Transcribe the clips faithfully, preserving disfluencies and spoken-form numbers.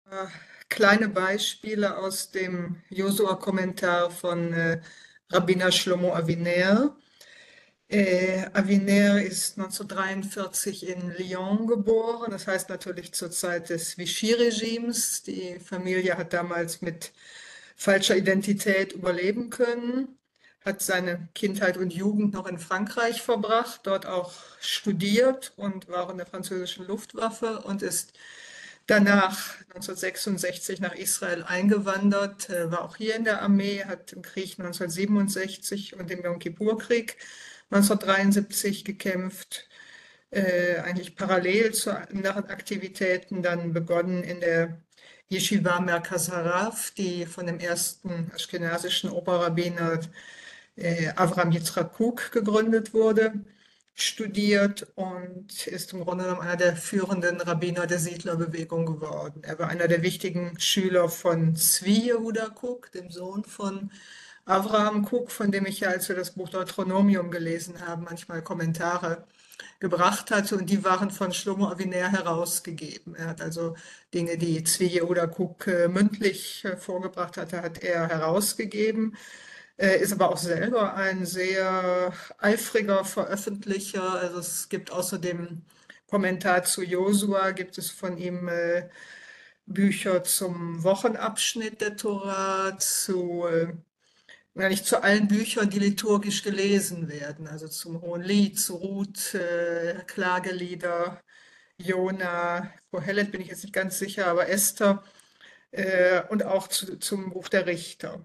Äh, Kleine Beispiele aus dem Josua-Kommentar von äh, Rabbiner Shlomo Aviner. Äh, Aviner ist neunzehnhundertdreiundvierzig in Lyon geboren, das heißt natürlich zur Zeit des Vichy-Regimes. Die Familie hat damals mit falscher Identität überleben können, hat seine Kindheit und Jugend noch in Frankreich verbracht, dort auch studiert und war auch in der französischen Luftwaffe und ist danach neunzehnhundertsechsundsechzig nach Israel eingewandert, äh, war auch hier in der Armee, hat im Krieg neunzehnhundertsiebenundsechzig und im Yom Kippur-Krieg neunzehnhundertdreiundsiebzig gekämpft, äh, eigentlich parallel zu anderen Aktivitäten dann begonnen in der Yeshiva Merkaz Harav, die von dem ersten aschkenasischen Oberrabbiner äh, Avram Yitzchak Kook gegründet wurde, studiert und ist im Grunde genommen einer der führenden Rabbiner der Siedlerbewegung geworden. Er war einer der wichtigen Schüler von Zvi Yehuda Kook, dem Sohn von Avraham Kook, von dem ich ja, als wir das Buch Deuteronomium gelesen haben, manchmal Kommentare gebracht hatte und die waren von Shlomo Aviner herausgegeben. Er hat also Dinge, die Zvi Yehuda Kook äh, mündlich äh, vorgebracht hatte, hat er herausgegeben. Er ist aber auch selber ein sehr eifriger Veröffentlicher. Also es gibt außerdem Kommentar zu Josua, gibt es von ihm äh, Bücher zum Wochenabschnitt der Tora, zu äh, ja, nicht zu allen Büchern, die liturgisch gelesen werden, also zum Hohen Lied, zu Ruth, äh, Klagelieder, Jona, Kohelet bin ich jetzt nicht ganz sicher, aber Esther äh, und auch zu, zum Buch der Richter.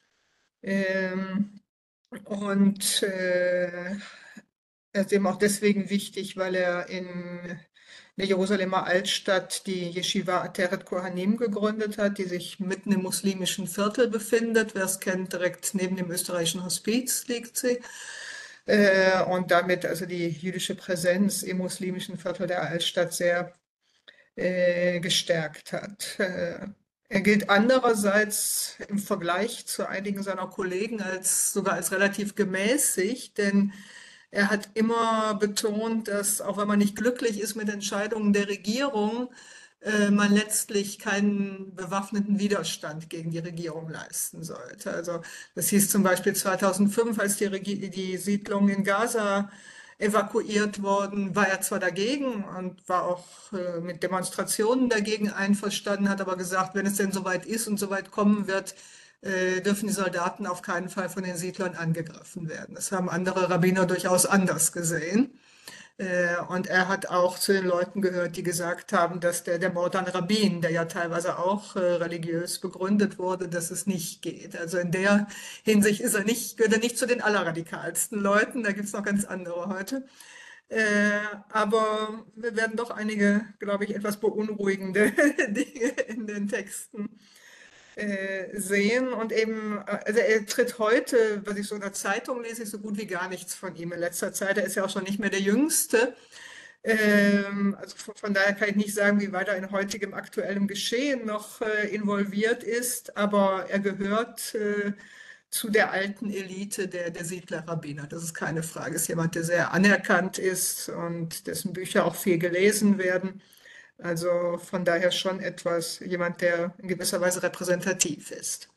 Ähm, und äh, er ist eben auch deswegen wichtig, weil er in der Jerusalemer Altstadt die Yeshiva Ateret Kohanim gegründet hat, die sich mitten im muslimischen Viertel befindet. Wer es kennt, direkt neben dem österreichischen Hospiz liegt sie. Äh, und damit also die jüdische Präsenz im muslimischen Viertel der Altstadt sehr äh, gestärkt hat. Äh, er gilt andererseits im Vergleich zu einigen seiner Kollegen als sogar als relativ gemäßigt, denn er hat immer betont, dass auch wenn man nicht glücklich ist mit Entscheidungen der Regierung, äh, man letztlich keinen bewaffneten Widerstand gegen die Regierung leisten sollte. Also das hieß zum Beispiel zweitausendfünf, als die, Regi- die Siedlung in Gaza evakuiert worden, war er zwar dagegen und war auch äh, mit Demonstrationen dagegen einverstanden, hat aber gesagt, wenn es denn soweit ist und soweit kommen wird, äh, dürfen die Soldaten auf keinen Fall von den Siedlern angegriffen werden. Das haben andere Rabbiner durchaus anders gesehen. Äh, und er hat auch zu den Leuten gehört, die gesagt haben, dass der, der Mord an Rabbin, der ja teilweise auch äh, religiös begründet wurde, dass es nicht geht. Also in der Hinsicht ist er nicht, gehört er nicht zu den allerradikalsten Leuten. Da gibt es noch ganz andere heute. Äh, aber wir werden doch einige, glaube ich, etwas beunruhigende Dinge in den Texten äh, sehen. Und eben, äh, also er tritt heute, was ich so in der Zeitung lese, ich so gut wie gar nichts von ihm in letzter Zeit. Er ist ja auch schon nicht mehr der Jüngste. Ähm, also von, von daher kann ich nicht sagen, wie weit er in heutigem aktuellem Geschehen noch äh, involviert ist, aber er gehört äh, zu der alten Elite der, der Siedler-Rabbiner. Das ist keine Frage. Ist jemand, der sehr anerkannt ist und dessen Bücher auch viel gelesen werden. Also von daher schon etwas, jemand, der in gewisser Weise repräsentativ ist.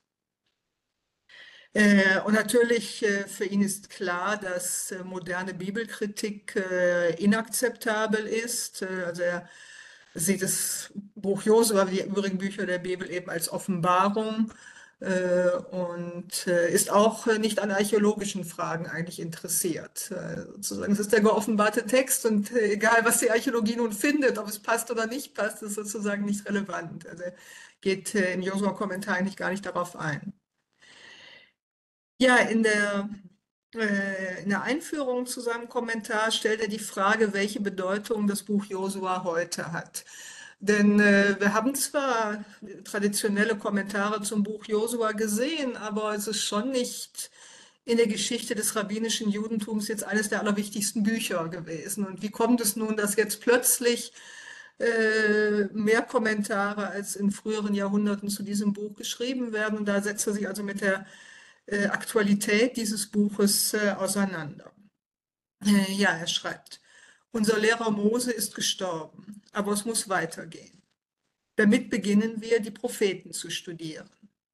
Äh, und natürlich äh, für ihn ist klar, dass äh, moderne Bibelkritik äh, inakzeptabel ist. Äh, also er sieht das Buch Josua wie die übrigen Bücher der Bibel eben als Offenbarung äh, und äh, ist auch äh, nicht an archäologischen Fragen eigentlich interessiert. Äh, sozusagen, es ist der geoffenbarte Text und äh, egal, was die Archäologie nun findet, ob es passt oder nicht passt, ist sozusagen nicht relevant. Also er geht äh, im Josua-Kommentar eigentlich gar nicht darauf ein. Ja, in der, äh, in der Einführung zu seinem Kommentar stellt er die Frage, welche Bedeutung das Buch Josua heute hat. Denn äh, wir haben zwar traditionelle Kommentare zum Buch Josua gesehen, aber es ist schon nicht in der Geschichte des rabbinischen Judentums jetzt eines der allerwichtigsten Bücher gewesen. Und wie kommt es nun, dass jetzt plötzlich äh, mehr Kommentare als in früheren Jahrhunderten zu diesem Buch geschrieben werden? Und da setzt er sich also mit der äh, Aktualität dieses Buches äh, auseinander. Äh, ja, er schreibt, unser Lehrer Mose ist gestorben, aber es muss weitergehen. Damit beginnen wir, die Propheten zu studieren.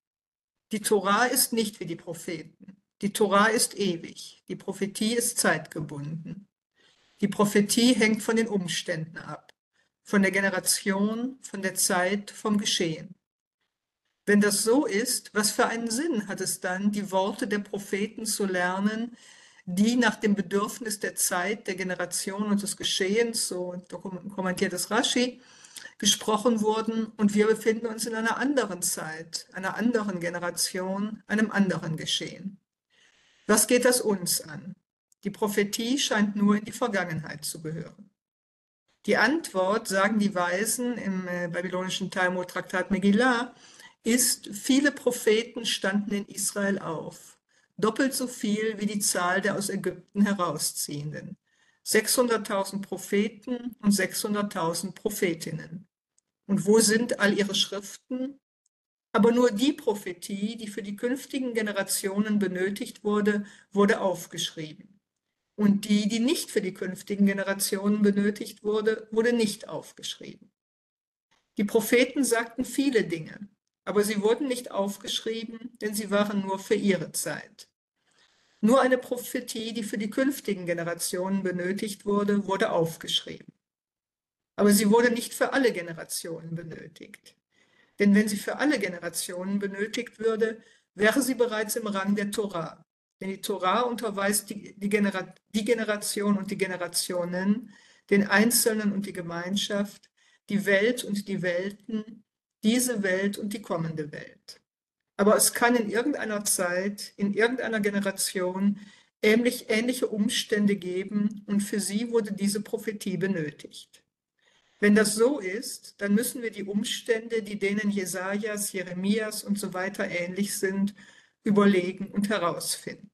Die Tora ist nicht wie die Propheten. Die Tora ist ewig. Die Prophetie ist zeitgebunden. Die Prophetie hängt von den Umständen ab, von der Generation, von der Zeit, vom Geschehen. Wenn das so ist, was für einen Sinn hat es dann, die Worte der Propheten zu lernen, die nach dem Bedürfnis der Zeit, der Generation und des Geschehens, so kommentiert es Rashi, gesprochen wurden, und wir befinden uns in einer anderen Zeit, einer anderen Generation, einem anderen Geschehen. Was geht das uns an? Die Prophetie scheint nur in die Vergangenheit zu gehören. Die Antwort, sagen die Weisen im äh, babylonischen Talmud-Traktat Megillah, ist: Viele Propheten standen in Israel auf, doppelt so viel wie die Zahl der aus Ägypten herausziehenden. sechshunderttausend Propheten und sechshunderttausend Prophetinnen. Und wo sind all ihre Schriften? Aber nur die Prophetie, die für die künftigen Generationen benötigt wurde, wurde aufgeschrieben. Und die, die nicht für die künftigen Generationen benötigt wurde, wurde nicht aufgeschrieben. Die Propheten sagten viele Dinge, aber sie wurden nicht aufgeschrieben, denn sie waren nur für ihre Zeit. Nur eine Prophetie, die für die künftigen Generationen benötigt wurde, wurde aufgeschrieben. Aber sie wurde nicht für alle Generationen benötigt. Denn wenn sie für alle Generationen benötigt würde, wäre sie bereits im Rang der Tora. Denn die Tora unterweist die, die, Genera die Generation und die Generationen, den Einzelnen und die Gemeinschaft, die Welt und die Welten, diese Welt und die kommende Welt. Aber es kann in irgendeiner Zeit, in irgendeiner Generation ähnlich, ähnliche Umstände geben, und für sie wurde diese Prophetie benötigt. Wenn das so ist, dann müssen wir die Umstände, die denen Jesajas, Jeremias und so weiter ähnlich sind, überlegen und herausfinden.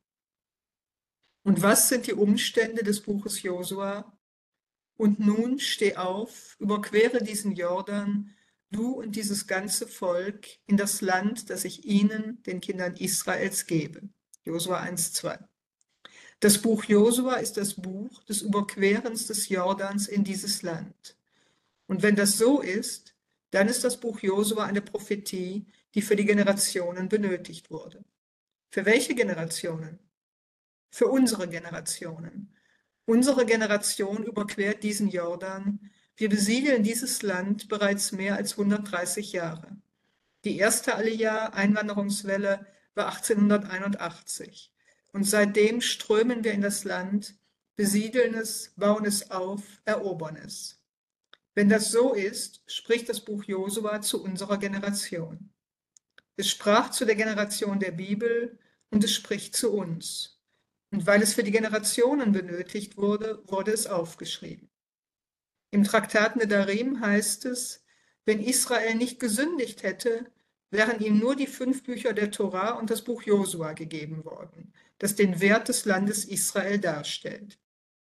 Und was sind die Umstände des Buches Josua? Und nun steh auf, überquere diesen Jordan, du und dieses ganze Volk, in das Land, das ich ihnen, den Kindern Israels, gebe. Josua eins, zwei. Das Buch Josua ist das Buch des Überquerens des Jordans in dieses Land. Und wenn das so ist, dann ist das Buch Josua eine Prophetie, die für die Generationen benötigt wurde. Für welche Generationen? Für unsere Generationen. Unsere Generation überquert diesen Jordan. Wir besiedeln dieses Land bereits mehr als hundertdreißig Jahre. Die erste Aliyah, Einwanderungswelle, war achtzehnhunderteinundachtzig. Und seitdem strömen wir in das Land, besiedeln es, bauen es auf, erobern es. Wenn das so ist, spricht das Buch Josua zu unserer Generation. Es sprach zu der Generation der Bibel und es spricht zu uns. Und weil es für die Generationen benötigt wurde, wurde es aufgeschrieben. Im Traktat Nedarim heißt es: Wenn Israel nicht gesündigt hätte, wären ihm nur die fünf Bücher der Tora und das Buch Josua gegeben worden, das den Wert des Landes Israel darstellt.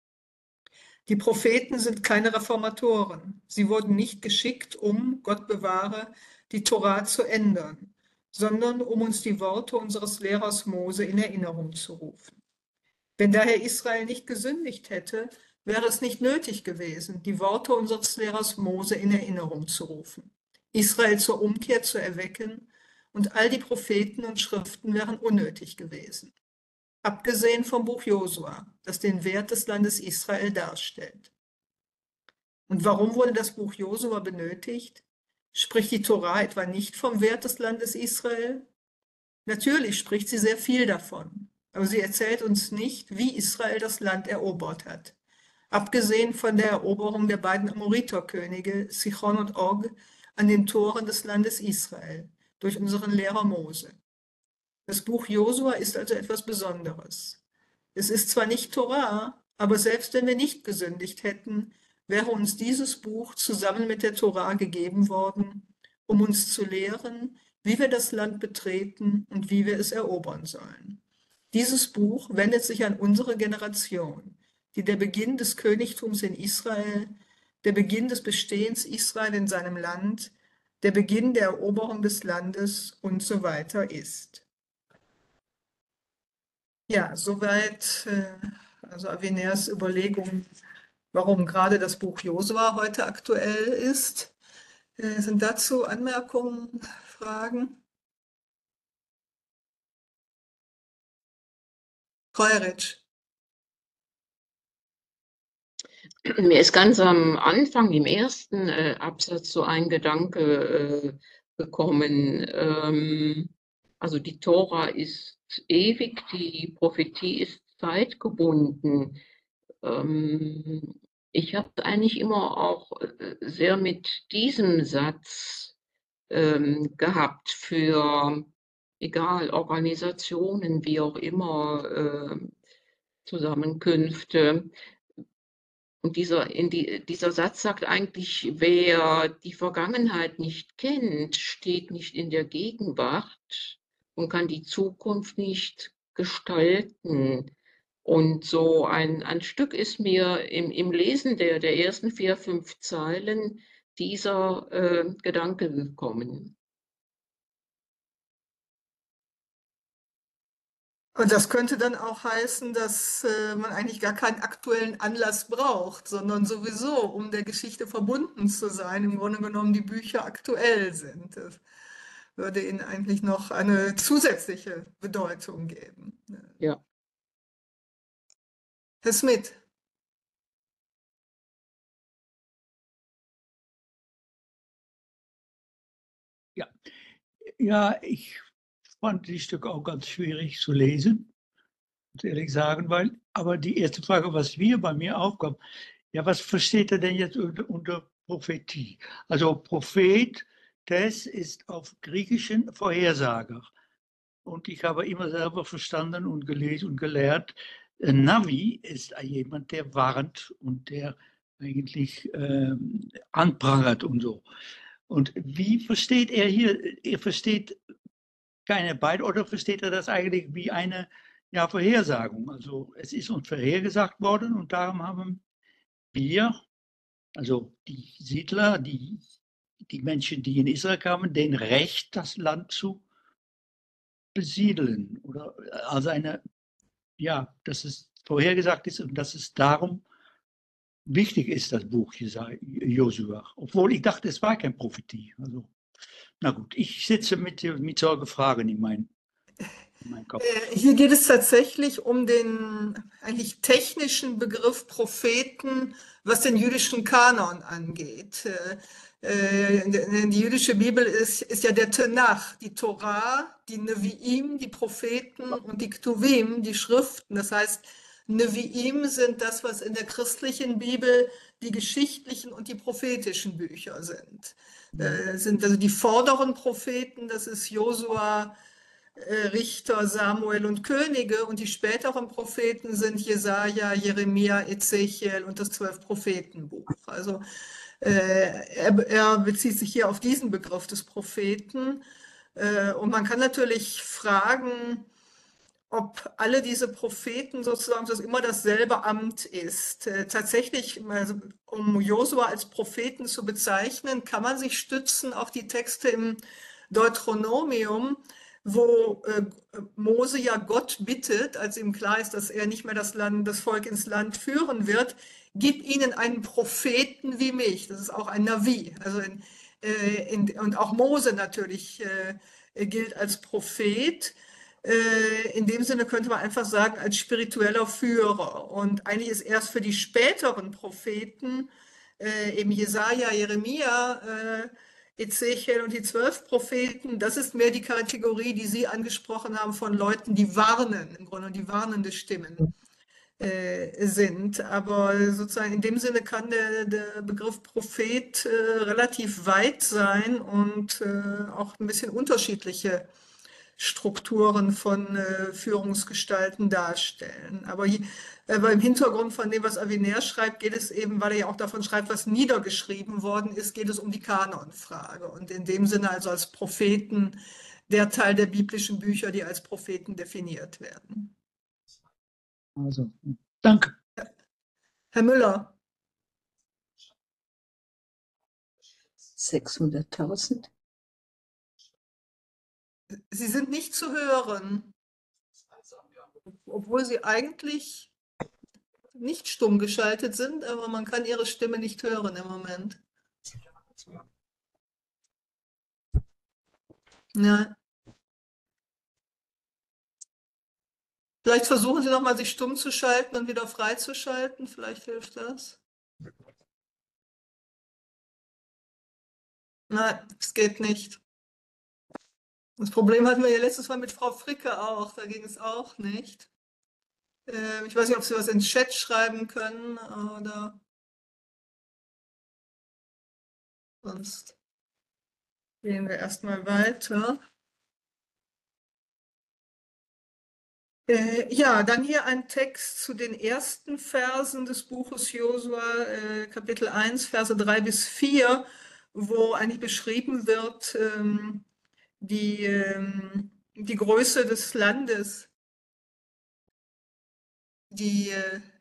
Die Propheten sind keine Reformatoren. Sie wurden nicht geschickt, um, Gott bewahre, die Tora zu ändern, sondern um uns die Worte unseres Lehrers Mose in Erinnerung zu rufen. Wenn daher Israel nicht gesündigt hätte, wäre es nicht nötig gewesen, die Worte unseres Lehrers Mose in Erinnerung zu rufen, Israel zur Umkehr zu erwecken, und all die Propheten und Schriften wären unnötig gewesen. Abgesehen vom Buch Josua, das den Wert des Landes Israel darstellt. Und warum wurde das Buch Josua benötigt? Spricht die Tora etwa nicht vom Wert des Landes Israel? Natürlich spricht sie sehr viel davon, aber sie erzählt uns nicht, wie Israel das Land erobert hat. Abgesehen von der Eroberung der beiden Amoriterkönige, Sichon und Og, an den Toren des Landes Israel, durch unseren Lehrer Mose. Das Buch Josua ist also etwas Besonderes. Es ist zwar nicht Tora, aber selbst wenn wir nicht gesündigt hätten, wäre uns dieses Buch zusammen mit der Tora gegeben worden, um uns zu lehren, wie wir das Land betreten und wie wir es erobern sollen. Dieses Buch wendet sich an unsere Generation, die der Beginn des Königtums in Israel, der Beginn des Bestehens Israel in seinem Land, der Beginn der Eroberung des Landes und so weiter ist. Ja, soweit äh, also Avineas Überlegung, warum gerade das Buch Josua heute aktuell ist. Äh, sind dazu Anmerkungen, Fragen? Kreueritsch. Mir ist ganz am Anfang, im ersten äh, Absatz, so ein Gedanke äh, gekommen. Ähm, also die Tora ist ewig, die Prophetie ist zeitgebunden. Ähm, ich habe eigentlich immer auch äh, sehr mit diesem Satz ähm, gehabt für, egal, Organisationen, wie auch immer, äh, Zusammenkünfte. Und dieser, in die, dieser Satz sagt eigentlich, wer die Vergangenheit nicht kennt, steht nicht in der Gegenwart und kann die Zukunft nicht gestalten. Und so ein, ein Stück ist mir im, im Lesen der, der ersten vier, fünf Zeilen dieser äh, Gedanke gekommen. Und das könnte dann auch heißen, dass äh, man eigentlich gar keinen aktuellen Anlass braucht, sondern sowieso, um der Geschichte verbunden zu sein, im Grunde genommen die Bücher aktuell sind. Das würde ihnen eigentlich noch eine zusätzliche Bedeutung geben. Ja. Herr Smith. Ja, ja, ich fand die Stücke auch ganz schwierig zu lesen, muss ehrlich sagen, weil, aber die erste Frage, was mir bei mir aufkam, ja, was versteht er denn jetzt unter, unter Prophetie? Also Prophet, das ist auf Griechischen Vorhersager. Und ich habe immer selber verstanden und gelesen und gelehrt, Navi ist jemand, der warnt und der eigentlich ähm, anprangert und so. Und wie versteht er hier? Er versteht keine beide oder versteht er das eigentlich wie eine ja, Vorhersagung? Also es ist uns vorhergesagt worden und darum haben wir, also die Siedler, die, die Menschen, die in Israel kamen, den Recht, das Land zu besiedeln. Oder also eine, ja, dass es vorhergesagt ist und dass es darum wichtig ist, das Buch Josua. Obwohl ich dachte, es war keine Prophetie. Also, na gut, ich sitze mit, mit solchen Fragen in, mein, in meinem Kopf. Äh, Hier geht es tatsächlich um den eigentlich technischen Begriff Propheten, was den jüdischen Kanon angeht. Äh, äh, Die jüdische Bibel ist, ist ja der Tanach, die Torah, die Neviim, die Propheten und die Ktuvim, die Schriften. Das heißt, Neviim sind das, was in der christlichen Bibel die geschichtlichen und die prophetischen Bücher sind. Äh, sind also die vorderen Propheten, das ist Josua, äh, Richter, Samuel und Könige, und die späteren Propheten sind Jesaja, Jeremia, Ezechiel und das Zwölf-Propheten-Buch. Also äh, er, er bezieht sich hier auf diesen Begriff des Propheten. Äh, und man kann natürlich fragen, ob alle diese Propheten sozusagen dass immer dasselbe Amt ist. Äh, tatsächlich, also, um Josua als Propheten zu bezeichnen, kann man sich stützen auf die Texte im Deuteronomium, wo äh, Mose ja Gott bittet, als ihm klar ist, dass er nicht mehr das Land, das Volk ins Land führen wird, gib ihnen einen Propheten wie mich. Das ist auch ein Navi. Also in, äh, in, und auch Mose natürlich äh, gilt als Prophet. Äh, in dem Sinne könnte man einfach sagen, als spiritueller Führer. Und eigentlich ist erst für die späteren Propheten, äh, eben Jesaja, Jeremia, äh, Ezechiel und die zwölf Propheten, das ist mehr die Kategorie, die Sie angesprochen haben, von Leuten, die warnen, im Grunde die warnende Stimmen äh, sind. Aber sozusagen in dem Sinne kann der, der Begriff Prophet äh, relativ weit sein und äh, auch ein bisschen unterschiedliche Strukturen von äh, Führungsgestalten darstellen. Aber, äh, aber im Hintergrund von dem, was Avenir schreibt, geht es eben, weil er ja auch davon schreibt, was niedergeschrieben worden ist, geht es um die Kanonfrage. Und in dem Sinne also als Propheten der Teil der biblischen Bücher, die als Propheten definiert werden. Also, danke. Herr Müller. sechshunderttausend. Sie sind nicht zu hören, obwohl Sie eigentlich nicht stumm geschaltet sind, aber man kann Ihre Stimme nicht hören im Moment. Ja. Vielleicht versuchen Sie nochmal, sich stumm zu schalten und wieder freizuschalten. Vielleicht hilft das. Nein, es geht nicht. Das Problem hatten wir ja letztes Mal mit Frau Fricke auch. Da ging es auch nicht. Ähm, ich weiß nicht, ob Sie was in den Chat schreiben können oder sonst gehen wir erstmal weiter. Äh, ja, dann hier ein Text zu den ersten Versen des Buches Josua, äh, Kapitel eins, Verse drei bis vier, wo eigentlich beschrieben wird, ähm, die, ähm, die Größe des Landes, die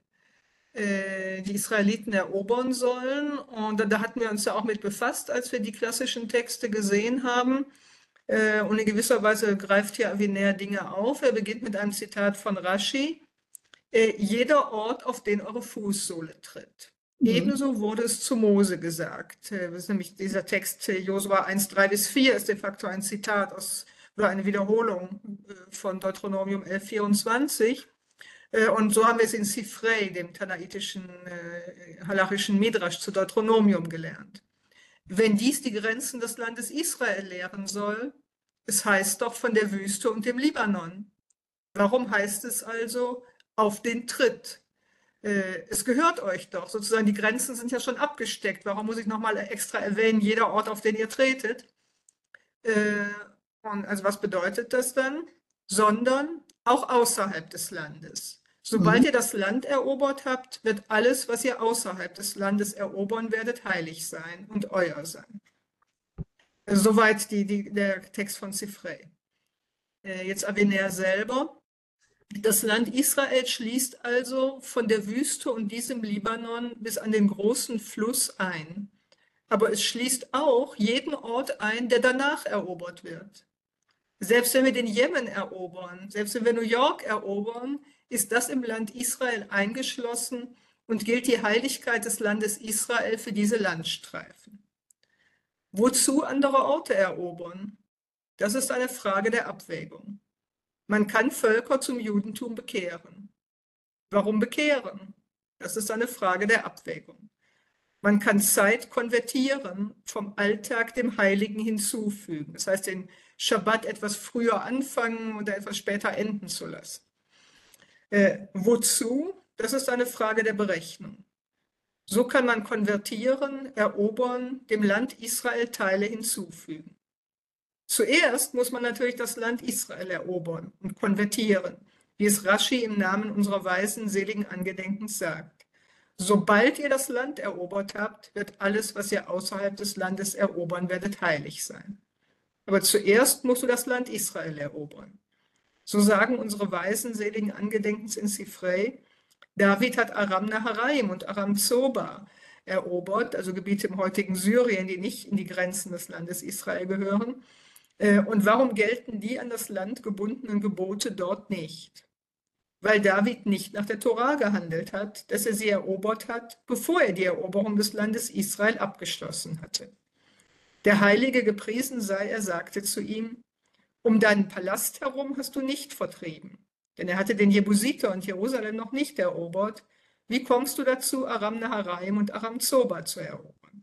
äh, die Israeliten erobern sollen. Und da, da hatten wir uns ja auch mit befasst, als wir die klassischen Texte gesehen haben. Äh, und in gewisser Weise greift hier Avinär Dinge auf. Er beginnt mit einem Zitat von Rashi. Äh, jeder Ort, auf den eure Fußsohle tritt. Mhm. Ebenso wurde es zu Mose gesagt. Äh, das ist nämlich dieser Text, äh, Josua eins, drei bis vier, ist de facto ein Zitat aus, oder eine Wiederholung äh, von Deuteronomium elf, vierundzwanzig. Äh, Und so haben wir es in Sifrei, dem tanaitischen, äh, halachischen Midrash zu Deuteronomium gelernt. Wenn dies die Grenzen des Landes Israel lehren soll, es heißt doch von der Wüste und dem Libanon. Warum heißt es also auf den Tritt? Äh, es gehört euch doch, sozusagen die Grenzen sind ja schon abgesteckt. Warum muss ich nochmal extra erwähnen, jeder Ort, auf den ihr tretet? Äh, und also was bedeutet das dann? Sondern auch außerhalb des Landes. Sobald Mhm. ihr das Land erobert habt, wird alles, was ihr außerhalb des Landes erobern werdet, heilig sein und euer sein. Also soweit die, die, der Text von Sifrei. Äh, jetzt Avinär selber. Das Land Israel schließt also von der Wüste und diesem Libanon bis an den großen Fluss ein. Aber es schließt auch jeden Ort ein, der danach erobert wird. Selbst wenn wir den Jemen erobern, selbst wenn wir New York erobern, ist das im Land Israel eingeschlossen und gilt die Heiligkeit des Landes Israel für diese Landstreifen. Wozu andere Orte erobern? Das ist eine Frage der Abwägung. Man kann Völker zum Judentum bekehren. Warum bekehren? Das ist eine Frage der Abwägung. Man kann Zeit konvertieren, vom Alltag dem Heiligen hinzufügen. Das heißt, den Schabbat etwas früher anfangen oder etwas später enden zu lassen. Äh, wozu? Das ist eine Frage der Berechnung. So kann man konvertieren, erobern, dem Land Israel Teile hinzufügen. Zuerst muss man natürlich das Land Israel erobern und konvertieren, wie es Rashi im Namen unserer weisen, seligen Angedenkens sagt. Sobald ihr das Land erobert habt, wird alles, was ihr außerhalb des Landes erobern werdet, heilig sein. Aber zuerst musst du das Land Israel erobern. So sagen unsere weisen, seligen Angedenkens in Sifrei, David hat Aram Naharaim und Aram Zoba erobert, also Gebiete im heutigen Syrien, die nicht in die Grenzen des Landes Israel gehören. Und warum gelten die an das Land gebundenen Gebote dort nicht? Weil David nicht nach der Tora gehandelt hat, dass er sie erobert hat, bevor er die Eroberung des Landes Israel abgeschlossen hatte. Der Heilige gepriesen sei, er sagte zu ihm, um deinen Palast herum hast du nicht vertrieben, denn er hatte den Jebusiter und Jerusalem noch nicht erobert. Wie kommst du dazu, Aram Naharaim und Aram Zoba zu erobern?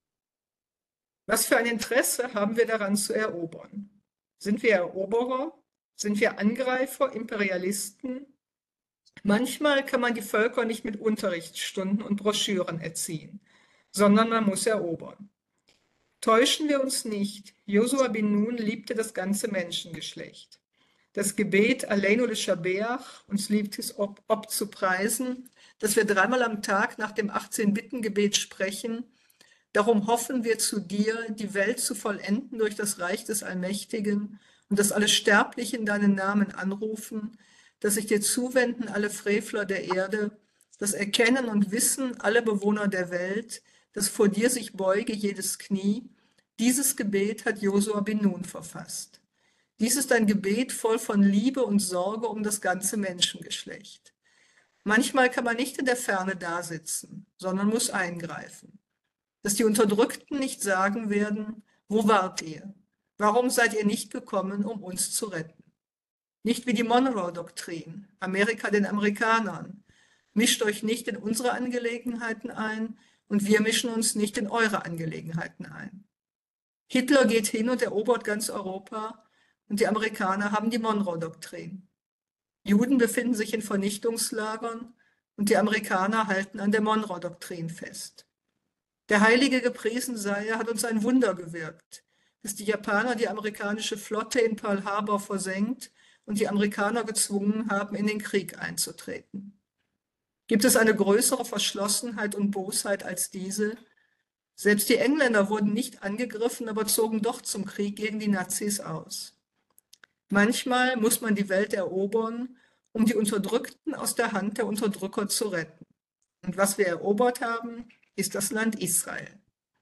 Was für ein Interesse haben wir daran zu erobern? Sind wir Eroberer? Sind wir Angreifer, Imperialisten? Manchmal kann man die Völker nicht mit Unterrichtsstunden und Broschüren erziehen, sondern man muss erobern. Täuschen wir uns nicht, Josua bin Nun liebte das ganze Menschengeschlecht. Das Gebet Aleinu Leshabeach, uns liebt es ob, ob zu preisen, das wir dreimal am Tag nach dem achtzehn-Bitten-Gebet sprechen. Darum hoffen wir zu dir, die Welt zu vollenden durch das Reich des Allmächtigen und dass alle Sterblichen deinen Namen anrufen, dass sich dir zuwenden alle Frevler der Erde, das Erkennen und Wissen alle Bewohner der Welt, dass vor dir sich beuge jedes Knie. Dieses Gebet hat Josua bin Nun verfasst. Dies ist ein Gebet voll von Liebe und Sorge um das ganze Menschengeschlecht. Manchmal kann man nicht in der Ferne dasitzen, sondern muss eingreifen. Dass die Unterdrückten nicht sagen werden, wo wart ihr? Warum seid ihr nicht gekommen, um uns zu retten? Nicht wie die Monroe-Doktrin, Amerika den Amerikanern. Mischt euch nicht in unsere Angelegenheiten ein und wir mischen uns nicht in eure Angelegenheiten ein. Hitler geht hin und erobert ganz Europa und die Amerikaner haben die Monroe-Doktrin. Juden befinden sich in Vernichtungslagern und die Amerikaner halten an der Monroe-Doktrin fest. Der Heilige gepriesen sei, er hat uns ein Wunder gewirkt, dass die Japaner die amerikanische Flotte in Pearl Harbor versenkt und die Amerikaner gezwungen haben, in den Krieg einzutreten. Gibt es eine größere Verschlossenheit und Bosheit als diese? Selbst die Engländer wurden nicht angegriffen, aber zogen doch zum Krieg gegen die Nazis aus. Manchmal muss man die Welt erobern, um die Unterdrückten aus der Hand der Unterdrücker zu retten. Und was wir erobert haben, ist das Land Israel.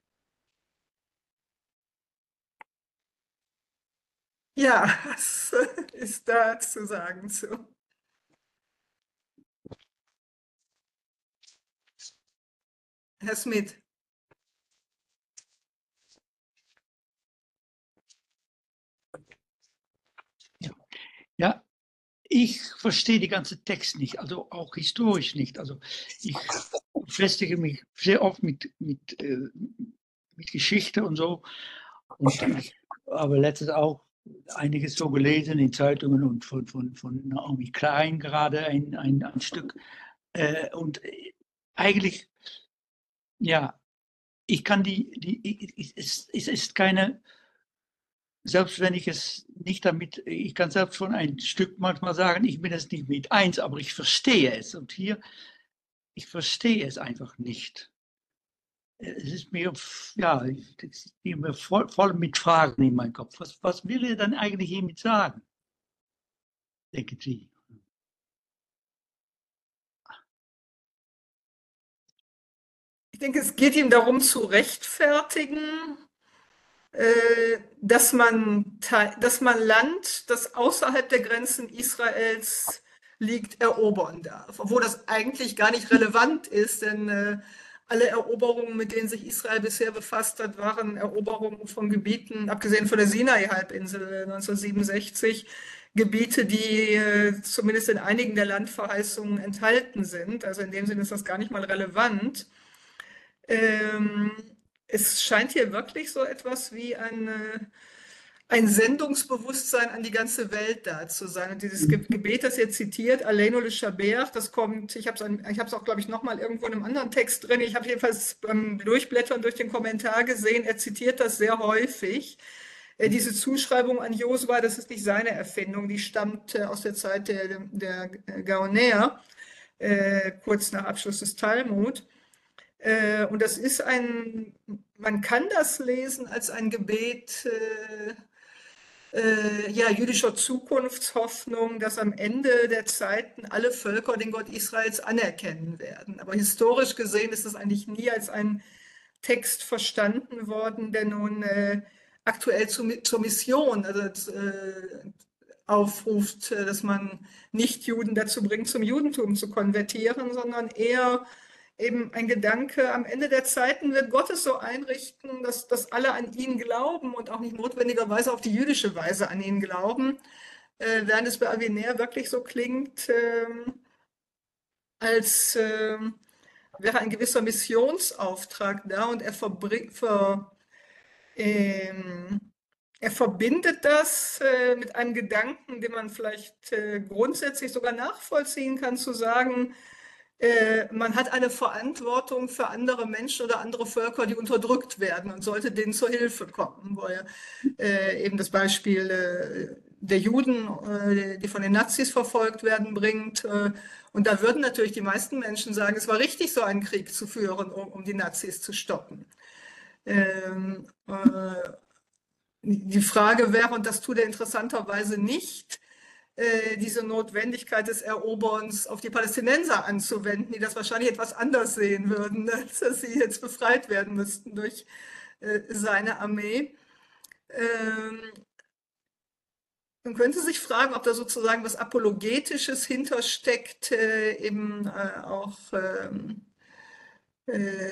Ja, was ist da zu sagen zu? Herr Smith. Ja. Ja, ich verstehe die ganze Text nicht, also auch historisch nicht. Also ich beschäftige mich sehr oft mit, mit, äh, mit Geschichte und so. Und ich habe letztens auch einiges so gelesen in Zeitungen und von, von, von Naomi Klein gerade ein, ein, ein Stück. Äh, und eigentlich, ja, ich kann die, die es, es ist keine, selbst wenn ich es nicht damit, ich kann selbst von ein Stück manchmal sagen, ich bin es nicht mit eins, aber ich verstehe es. Und hier, ich verstehe es einfach nicht. Es ist mir, ja, ich bin mir voll, voll mit Fragen in meinem Kopf. Was, was will er dann eigentlich hiermit sagen? Denken Sie? Ich denke, es geht ihm darum zu rechtfertigen, äh, dass man, dass man Land, das außerhalb der Grenzen Israels liegt, erobern darf. Obwohl das eigentlich gar nicht relevant ist, denn äh, alle Eroberungen, mit denen sich Israel bisher befasst hat, waren Eroberungen von Gebieten, abgesehen von der Sinai-Halbinsel neunzehnhundertsiebenundsechzig, Gebiete, die äh, zumindest in einigen der Landverheißungen enthalten sind. Also in dem Sinne ist das gar nicht mal relevant. Ähm, es scheint hier wirklich so etwas wie eine, ein Sendungsbewusstsein an die ganze Welt da zu sein. Und dieses Ge Gebet, das ihr zitiert, Aleinu Leshabeach, das kommt, ich habe es ich hab's auch, glaube ich, nochmal irgendwo in einem anderen Text drin. Ich habe jedenfalls beim Durchblättern durch den Kommentar gesehen, er zitiert das sehr häufig. Äh, diese Zuschreibung an Josua, das ist nicht seine Erfindung, die stammt äh, aus der Zeit der, der Gaonäer, äh, kurz nach Abschluss des Talmud. Äh, und das ist ein, man kann das lesen als ein Gebet äh, äh, ja, jüdischer Zukunftshoffnung, dass am Ende der Zeiten alle Völker den Gott Israels anerkennen werden. Aber historisch gesehen ist es eigentlich nie als ein Text verstanden worden, der nun äh, aktuell zu, zur Mission also, äh, aufruft, dass man Nichtjuden dazu bringt, zum Judentum zu konvertieren, sondern eher eben ein Gedanke, am Ende der Zeiten wird Gott es so einrichten, dass, dass alle an ihn glauben und auch nicht notwendigerweise auf die jüdische Weise an ihn glauben, äh, während es bei Avenir wirklich so klingt, äh, als äh, wäre ein gewisser Missionsauftrag da und er, ver, ähm, er verbindet das äh, mit einem Gedanken, den man vielleicht äh, grundsätzlich sogar nachvollziehen kann, zu sagen, äh, man hat eine Verantwortung für andere Menschen oder andere Völker, die unterdrückt werden und sollte denen zur Hilfe kommen, wo er äh, eben das Beispiel äh, der Juden, äh, die von den Nazis verfolgt werden, bringt. Äh, und da würden natürlich die meisten Menschen sagen, es war richtig, so einen Krieg zu führen, um, um die Nazis zu stoppen. Ähm, äh, die Frage wäre, und das tut er interessanterweise nicht, äh, diese Notwendigkeit des Eroberns auf die Palästinenser anzuwenden, die das wahrscheinlich etwas anders sehen würden, dass sie jetzt befreit werden müssten durch äh, seine Armee. Ähm, man könnte sich fragen, ob da sozusagen was Apologetisches hintersteckt, äh, eben äh, auch ähm, äh,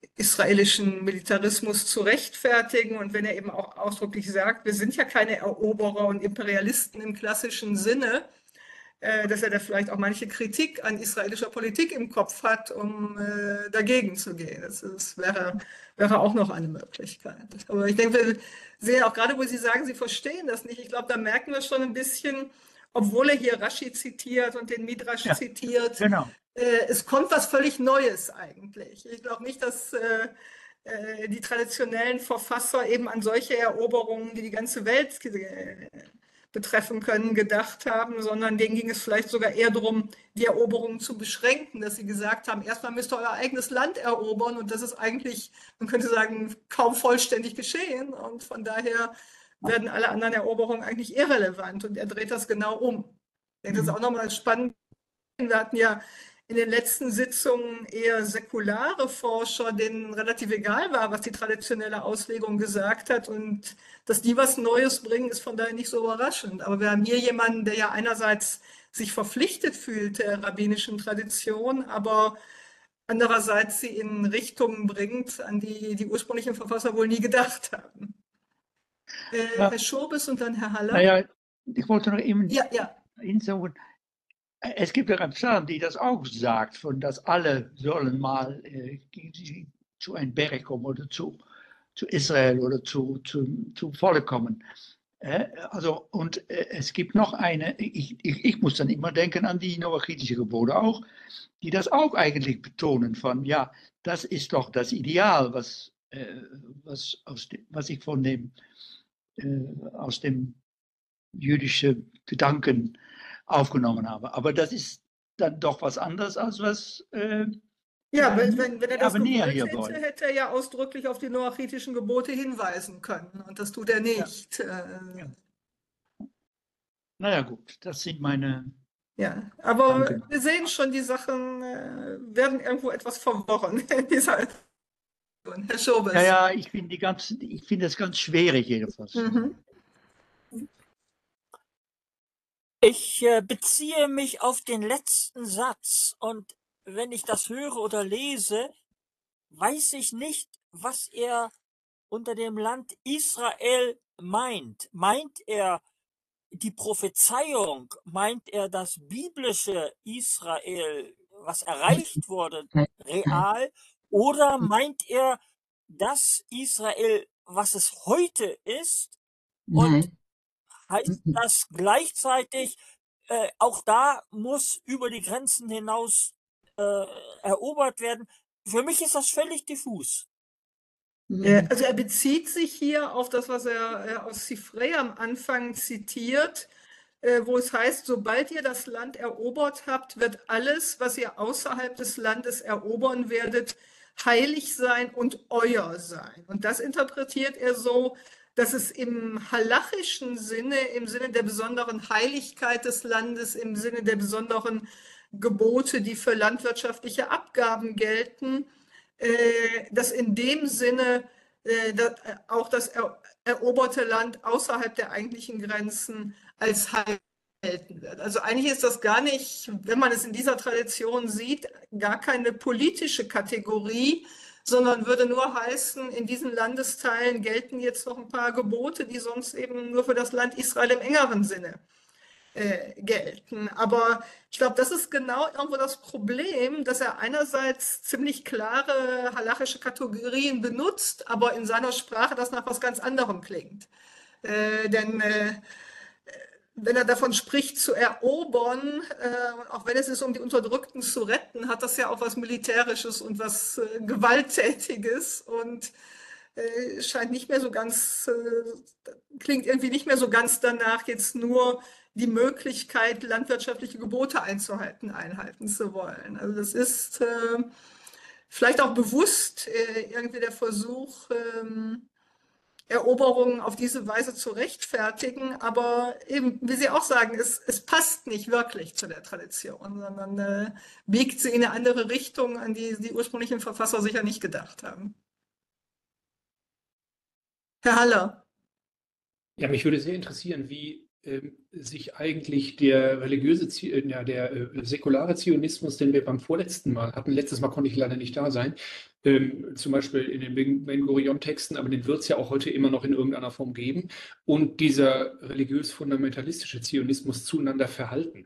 israelischen Militarismus zu rechtfertigen. Und wenn er eben auch ausdrücklich sagt, wir sind ja keine Eroberer und Imperialisten im klassischen Sinne, äh, dass er da vielleicht auch manche Kritik an israelischer Politik im Kopf hat, um äh, dagegen zu gehen. Das, das wäre, wäre auch noch eine Möglichkeit. Aber ich denke, wir sehen auch gerade, wo Sie sagen, Sie verstehen das nicht. Ich glaube, da merken wir schon ein bisschen, obwohl er hier Rashi zitiert und den Midrash Ja, zitiert, genau. äh, es kommt was völlig Neues eigentlich. Ich glaube nicht, dass äh, äh, die traditionellen Verfasser eben an solche Eroberungen, die die ganze Welt äh, betreffen können, gedacht haben, sondern denen ging es vielleicht sogar eher darum, die Eroberungen zu beschränken, dass sie gesagt haben, erstmal müsst ihr euer eigenes Land erobern und das ist eigentlich, man könnte sagen, kaum vollständig geschehen und von daher werden alle anderen Eroberungen eigentlich irrelevant und er dreht das genau um. Ich denke, das ist auch nochmal spannend. Wir hatten ja in den letzten Sitzungen eher säkulare Forscher, denen relativ egal war, was die traditionelle Auslegung gesagt hat. Und dass die was Neues bringen, ist von daher nicht so überraschend. Aber wir haben hier jemanden, der ja einerseits sich verpflichtet fühlt der rabbinischen Tradition, aber andererseits sie in Richtungen bringt, an die die ursprünglichen Verfasser wohl nie gedacht haben. Äh, Ja, Herr Schobes und dann Herr Haller. naja, ich wollte noch eben Ja, ja. hinzufügen, es gibt ja einen Psalm, die das auch sagt, von dass alle sollen mal äh, zu einem Berg kommen oder zu, zu Israel oder zu, zu, zu Volk kommen. Äh, also, und äh, es gibt noch eine, ich, ich, ich muss dann immer denken an die noachitischen Gebote auch, die das auch eigentlich betonen von, ja, das ist doch das Ideal, was, äh, was, aus dem, was ich von dem, äh, aus dem jüdischen Gedanken aufgenommen habe. Aber das ist dann doch was anderes, als was äh, Ja, wenn, wenn, wenn er das Abnäher gewollt hier hätte, wollen. hätte er ja ausdrücklich auf die noachitischen Gebote hinweisen können. Und das tut er nicht. Ja. Äh, Ja. Naja, gut, das sind meine ja, aber Gedanken. wir sehen schon, die Sachen äh, werden irgendwo etwas verworren in dieser Diskussion. Herr Ja, Schobes. ja, ich finde die ganzen, ich finde das ganz schwierig jedenfalls. Mhm. Ich äh, beziehe mich auf den letzten Satz und wenn ich das höre oder lese, weiß ich nicht, was er unter dem Land Israel meint. Meint er die Prophezeiung? Meint er das biblische Israel, was erreicht wurde, real? Oder meint er das Israel, was es heute ist? Und Nein. heißt das gleichzeitig, äh, auch da muss über die Grenzen hinaus äh, erobert werden? Für mich ist das völlig diffus. Äh, Also er bezieht sich hier auf das, was er äh, aus Sifrei am Anfang zitiert, äh, wo es heißt, sobald ihr das Land erobert habt, wird alles, was ihr außerhalb des Landes erobern werdet, heilig sein und euer sein. Und das interpretiert er so, dass es im halachischen Sinne, im Sinne der besonderen Heiligkeit des Landes, im Sinne der besonderen Gebote, die für landwirtschaftliche Abgaben gelten, äh, dass in dem Sinne äh, dass auch das eroberte Land außerhalb der eigentlichen Grenzen als heilig gelten wird. Also eigentlich ist das gar nicht, wenn man es in dieser Tradition sieht, gar keine politische Kategorie, sondern würde nur heißen, in diesen Landesteilen gelten jetzt noch ein paar Gebote, die sonst eben nur für das Land Israel im engeren Sinne äh, gelten. Aber ich glaube, das ist genau irgendwo das Problem, dass er einerseits ziemlich klare halachische Kategorien benutzt, aber in seiner Sprache das nach was ganz anderem klingt. Äh, denn äh, wenn er davon spricht, zu erobern, äh, auch wenn es ist, um die Unterdrückten zu retten, hat das ja auch was Militärisches und was äh, Gewalttätiges und äh, scheint nicht mehr so ganz, äh, klingt irgendwie nicht mehr so ganz danach, jetzt nur die Möglichkeit, landwirtschaftliche Gebote einzuhalten, einhalten zu wollen. Also das ist äh, vielleicht auch bewusst äh, irgendwie der Versuch, ähm, Eroberungen auf diese Weise zu rechtfertigen, aber eben, wie Sie auch sagen, es, es passt nicht wirklich zu der Tradition, sondern äh, biegt sie in eine andere Richtung, an die die ursprünglichen Verfasser sicher nicht gedacht haben. Herr Haller. Ja, mich würde sehr interessieren, wie ähm, sich eigentlich der religiöse, Zi- äh, ja, der äh, säkulare Zionismus, den wir beim vorletzten Mal hatten, letztes Mal konnte ich leider nicht da sein, ähm, zum Beispiel in den Ben Ben Gurion-Texten, aber den wird es ja auch heute immer noch in irgendeiner Form geben, und dieser religiös-fundamentalistische Zionismus zueinander verhalten.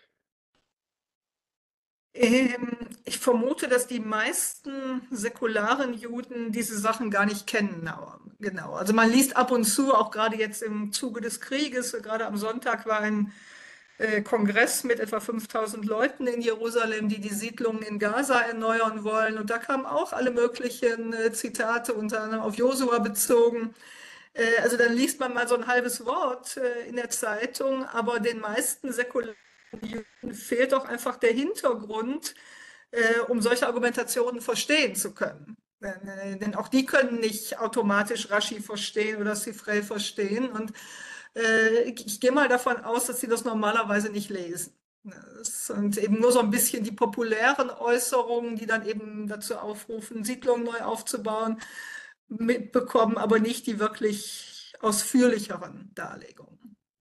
Ähm, ich vermute, dass die meisten säkularen Juden diese Sachen gar nicht kennen. Aber genau. Also man liest ab und zu, auch gerade jetzt im Zuge des Krieges, gerade am Sonntag war ein äh, Kongress mit etwa fünftausend Leuten in Jerusalem, die die Siedlungen in Gaza erneuern wollen. Und da kamen auch alle möglichen äh, Zitate, unter anderem auf Josua bezogen. Äh, also dann liest man mal so ein halbes Wort äh, in der Zeitung, aber den meisten säkularen Juden fehlt doch einfach der Hintergrund, äh, um solche Argumentationen verstehen zu können. Denn, äh, denn auch die können nicht automatisch Rashi verstehen oder Sifrei verstehen. Und äh, ich, ich gehe mal davon aus, dass sie das normalerweise nicht lesen. Das sind eben nur so ein bisschen die populären Äußerungen, die dann eben dazu aufrufen, Siedlungen neu aufzubauen, mitbekommen, aber nicht die wirklich ausführlicheren Darlegungen.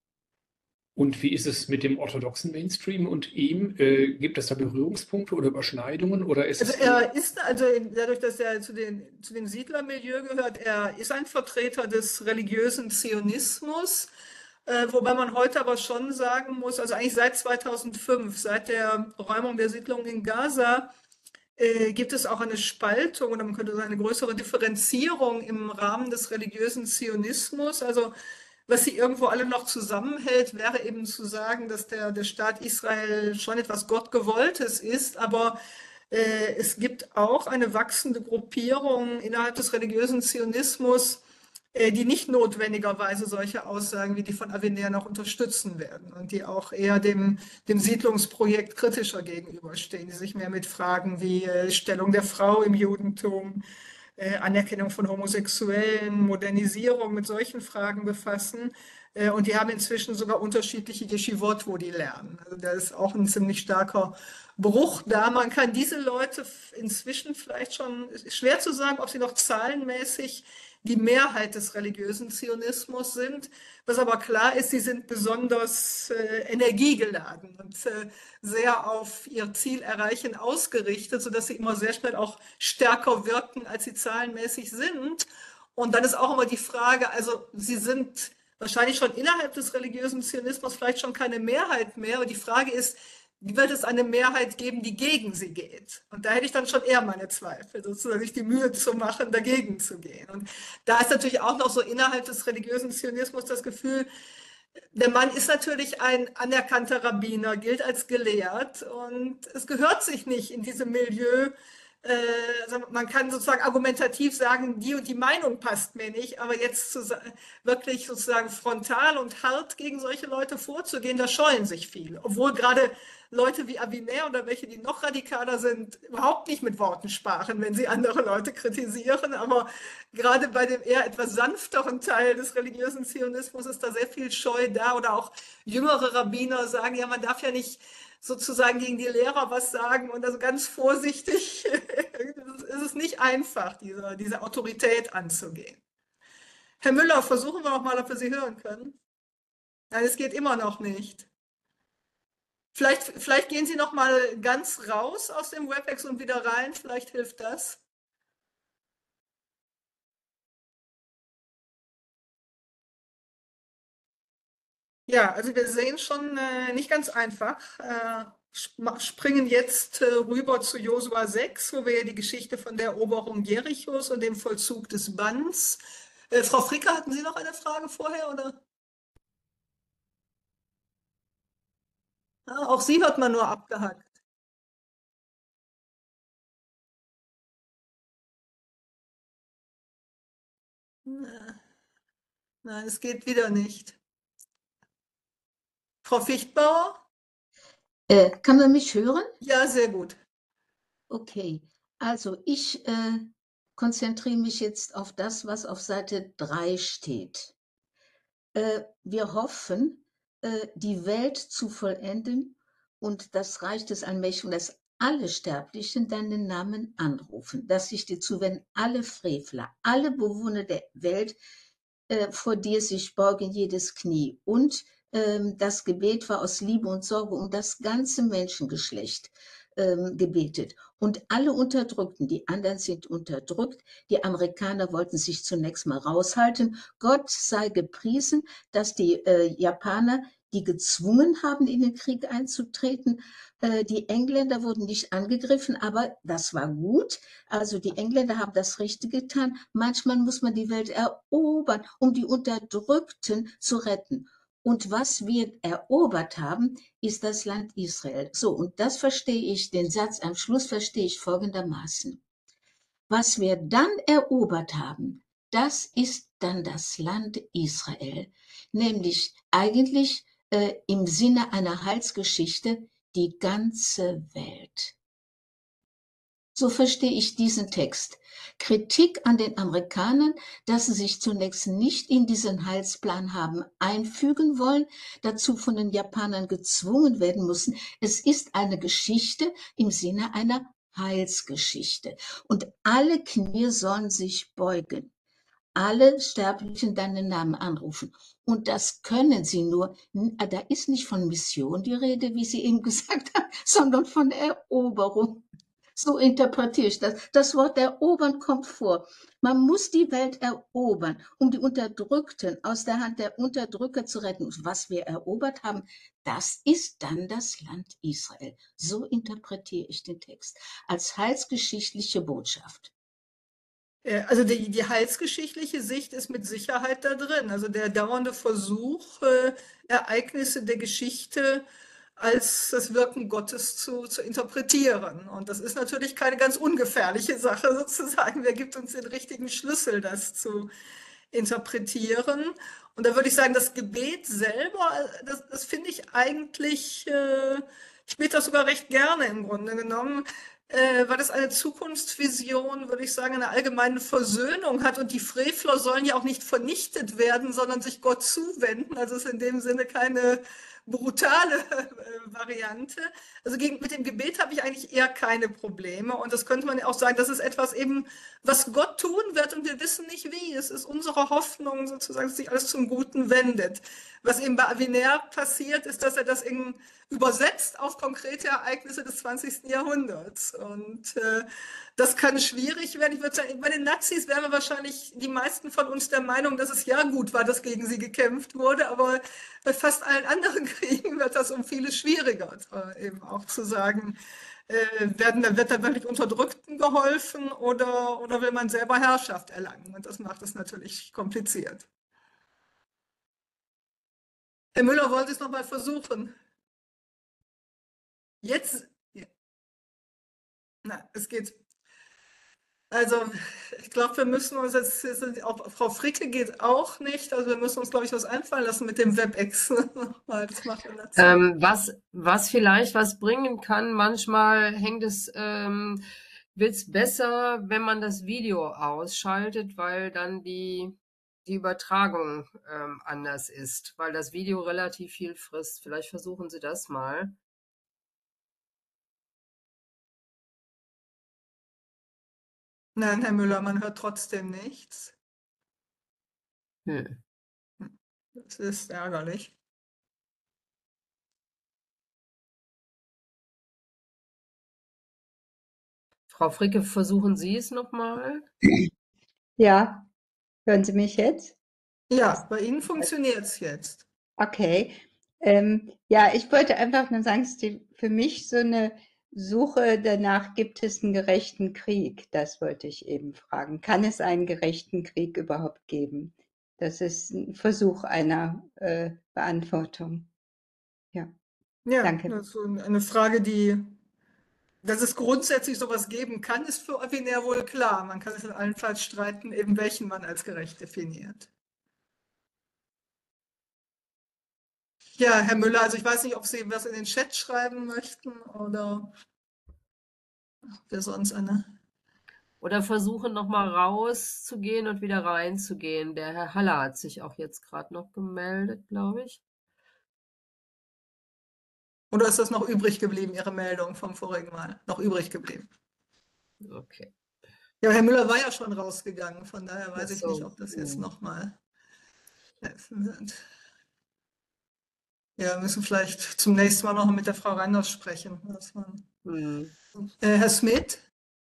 Und wie ist es mit dem orthodoxen Mainstream und ihm? Äh, gibt es da Berührungspunkte oder Überschneidungen, oder ist Also es er ist, also dadurch, dass er zu den, zu dem Siedlermilieu gehört, er ist ein Vertreter des religiösen Zionismus, äh, wobei man heute aber schon sagen muss, also eigentlich seit zweitausendfünf, seit der Räumung der Siedlung in Gaza, äh, gibt es auch eine Spaltung oder man könnte sagen eine größere Differenzierung im Rahmen des religiösen Zionismus. Also was sie irgendwo alle noch zusammenhält, wäre eben zu sagen, dass der, der Staat Israel schon etwas Gottgewolltes ist, aber äh, es gibt auch eine wachsende Gruppierung innerhalb des religiösen Zionismus, äh, die nicht notwendigerweise solche Aussagen wie die von Avenir noch unterstützen werden und die auch eher dem, dem Siedlungsprojekt kritischer gegenüberstehen, die sich mehr mit Fragen wie äh, Stellung der Frau im Judentum, äh, Anerkennung von Homosexuellen, Modernisierung mit solchen Fragen befassen. Äh, und die haben inzwischen sogar unterschiedliche Yeshivot, wo die lernen. Also da ist auch ein ziemlich starker Bruch da. Man kann diese Leute inzwischen vielleicht schon, ist schwer zu sagen, ob sie noch zahlenmäßig die Mehrheit des religiösen Zionismus sind. Was aber klar ist, sie sind besonders äh, energiegeladen und äh, sehr auf ihr Ziel erreichen ausgerichtet, sodass sie immer sehr schnell auch stärker wirken, als sie zahlenmäßig sind. Und dann ist auch immer die Frage, also sie sind wahrscheinlich schon innerhalb des religiösen Zionismus vielleicht schon keine Mehrheit mehr. Aber die Frage ist, wie wird es eine Mehrheit geben, die gegen sie geht? Und da hätte ich dann schon eher meine Zweifel, sozusagen sich die Mühe zu machen, dagegen zu gehen. Und da ist natürlich auch noch so innerhalb des religiösen Zionismus das Gefühl, der Mann ist natürlich ein anerkannter Rabbiner, gilt als gelehrt und es gehört sich nicht in diesem Milieu. Äh, man kann sozusagen argumentativ sagen, die und die Meinung passt mir nicht, aber jetzt zu, wirklich sozusagen frontal und hart gegen solche Leute vorzugehen, da scheuen sich viele. Obwohl gerade Leute wie Avenir oder welche, die noch radikaler sind, überhaupt nicht mit Worten sprachen, wenn sie andere Leute kritisieren. Aber gerade bei dem eher etwas sanfteren Teil des religiösen Zionismus ist da sehr viel Scheu da. Oder auch jüngere Rabbiner sagen, ja, man darf ja nicht sozusagen gegen die Lehrer was sagen und also ganz vorsichtig ist es nicht einfach, diese, diese Autorität anzugehen. Herr Müller, versuchen wir noch mal, ob wir Sie hören können. Nein, es geht immer noch nicht. Vielleicht, vielleicht gehen Sie noch mal ganz raus aus dem WebEx und wieder rein. Vielleicht hilft das. Ja, also wir sehen schon äh, nicht ganz einfach. Äh, springen jetzt äh, rüber zu Josua sechs, wo wir ja die Geschichte von der Eroberung Jerichos und dem Vollzug des Banns. Äh, Frau Fricker, hatten Sie noch eine Frage vorher, oder? Ah, auch Sie hört man nur abgehackt. Nein, es geht wieder nicht. Frau Fichtbauer? Äh, kann man mich hören? Ja, sehr gut. Okay, also ich äh, konzentriere mich jetzt auf das, was auf Seite drei steht. Äh, wir hoffen, äh, die Welt zu vollenden und das Reich des Allmächtigen, dass alle Sterblichen deinen Namen anrufen, dass sich dir zuwenden, alle Frevler, alle Bewohner der Welt äh, vor dir sich beugen, jedes Knie und ähm, das Gebet war aus Liebe und Sorge um das ganze Menschengeschlecht ähm, gebetet. Und alle Unterdrückten, die anderen sind unterdrückt. Die Amerikaner wollten sich zunächst mal raushalten. Gott sei gepriesen, dass die äh, Japaner die gezwungen haben, in den Krieg einzutreten. Äh, die Engländer wurden nicht angegriffen, aber das war gut. Also die Engländer haben das Richtige getan. Manchmal muss man die Welt erobern, um die Unterdrückten zu retten. Und was wir erobert haben, ist das Land Israel. So, und das verstehe ich, den Satz am Schluss verstehe ich folgendermaßen. Was wir dann erobert haben, das ist dann das Land Israel. Nämlich eigentlich äh, im Sinne einer Heilsgeschichte die ganze Welt. So verstehe ich diesen Text. Kritik an den Amerikanern, dass sie sich zunächst nicht in diesen Heilsplan haben einfügen wollen, dazu von den Japanern gezwungen werden mussten. Es ist eine Geschichte im Sinne einer Heilsgeschichte. Und alle Knie sollen sich beugen. Alle Sterblichen deinen Namen anrufen. Und das können sie nur, da ist nicht von Mission die Rede, wie Sie eben gesagt haben, sondern von Eroberung. So interpretiere ich das. Das Wort erobern kommt vor. Man muss die Welt erobern, um die Unterdrückten aus der Hand der Unterdrücker zu retten. Und was wir erobert haben, das ist dann das Land Israel. So interpretiere ich den Text als heilsgeschichtliche Botschaft. Äh, Also die, die heilsgeschichtliche Sicht ist mit Sicherheit da drin. Also der dauernde Versuch, äh, Ereignisse der Geschichte als das Wirken Gottes zu, zu interpretieren. Und das ist natürlich keine ganz ungefährliche Sache sozusagen. Wer gibt uns den richtigen Schlüssel, das zu interpretieren? Und da würde ich sagen, das Gebet selber, das, das finde ich eigentlich, äh, ich bete das sogar recht gerne im Grunde genommen, äh, weil das eine Zukunftsvision, würde ich sagen, eine allgemeine Versöhnung hat. Und die Frevler sollen ja auch nicht vernichtet werden, sondern sich Gott zuwenden. Also es ist in dem Sinne keine brutale äh, Variante. Also gegen, mit dem Gebet habe ich eigentlich eher keine Probleme. Und das könnte man ja auch sagen, das ist etwas eben, was Gott tun wird und wir wissen nicht wie. Es ist unsere Hoffnung sozusagen, dass sich alles zum Guten wendet. Was eben bei Avenir passiert, ist, dass er das in, übersetzt auf konkrete Ereignisse des zwanzigsten Jahrhunderts. Und äh, das kann schwierig werden. Ich würde sagen, bei den Nazis wären wir wahrscheinlich die meisten von uns der Meinung, dass es ja gut war, dass gegen sie gekämpft wurde. Aber bei fast allen anderen Kriegen wird das um vieles schwieriger, äh, eben auch zu sagen, äh, werden, wird da wirklich Unterdrückten geholfen oder, oder will man selber Herrschaft erlangen? Und das macht es natürlich kompliziert. Herr Müller, wollen Sie es nochmal versuchen? Jetzt? Ja. Na, es geht. Also, ich glaube, wir müssen uns jetzt, jetzt auch Frau Fricke geht auch nicht, also wir müssen uns, glaube ich, was einfallen lassen mit dem WebEx nochmal. Das machen wir dazu. Ähm, was, was vielleicht was bringen kann, manchmal hängt es, ähm, wird's besser, wenn man das Video ausschaltet, weil dann die, die Übertragung ähm, anders ist, weil das Video relativ viel frisst. Vielleicht versuchen Sie das mal. Nein, Herr Müller, man hört trotzdem nichts. Hm. Das ist ärgerlich. Frau Fricke, versuchen Sie es nochmal? Ja, hören Sie mich jetzt? Ja, bei Ihnen funktioniert es jetzt. Okay. Ähm, ja, ich wollte einfach nur sagen, es ist die, für mich so eine Suche danach, gibt es einen gerechten Krieg? Das wollte ich eben fragen. Kann es einen gerechten Krieg überhaupt geben? Das ist ein Versuch einer äh, Beantwortung. Ja, Ja, danke. das ist so eine Frage, die, dass es grundsätzlich sowas geben kann, ist für Avenir wohl klar. Man kann sich allenfalls streiten, eben welchen man als gerecht definiert. Ja, Herr Müller, also ich weiß nicht, ob Sie was in den Chat schreiben möchten oder wir sonst eine. Oder versuchen nochmal rauszugehen und wieder reinzugehen. Der Herr Haller hat sich auch jetzt gerade noch gemeldet, glaube ich. Oder ist das noch übrig geblieben, Ihre Meldung vom vorigen Mal? Noch übrig geblieben? Okay. Ja, Herr Müller war ja schon rausgegangen, von daher weiß Ach ich so. nicht, ob das jetzt Hm. nochmal helfen wird. Ja, wir müssen vielleicht zum nächsten Mal noch mit der Frau Reiners sprechen. Dass man, Hm. äh, Herr Smith?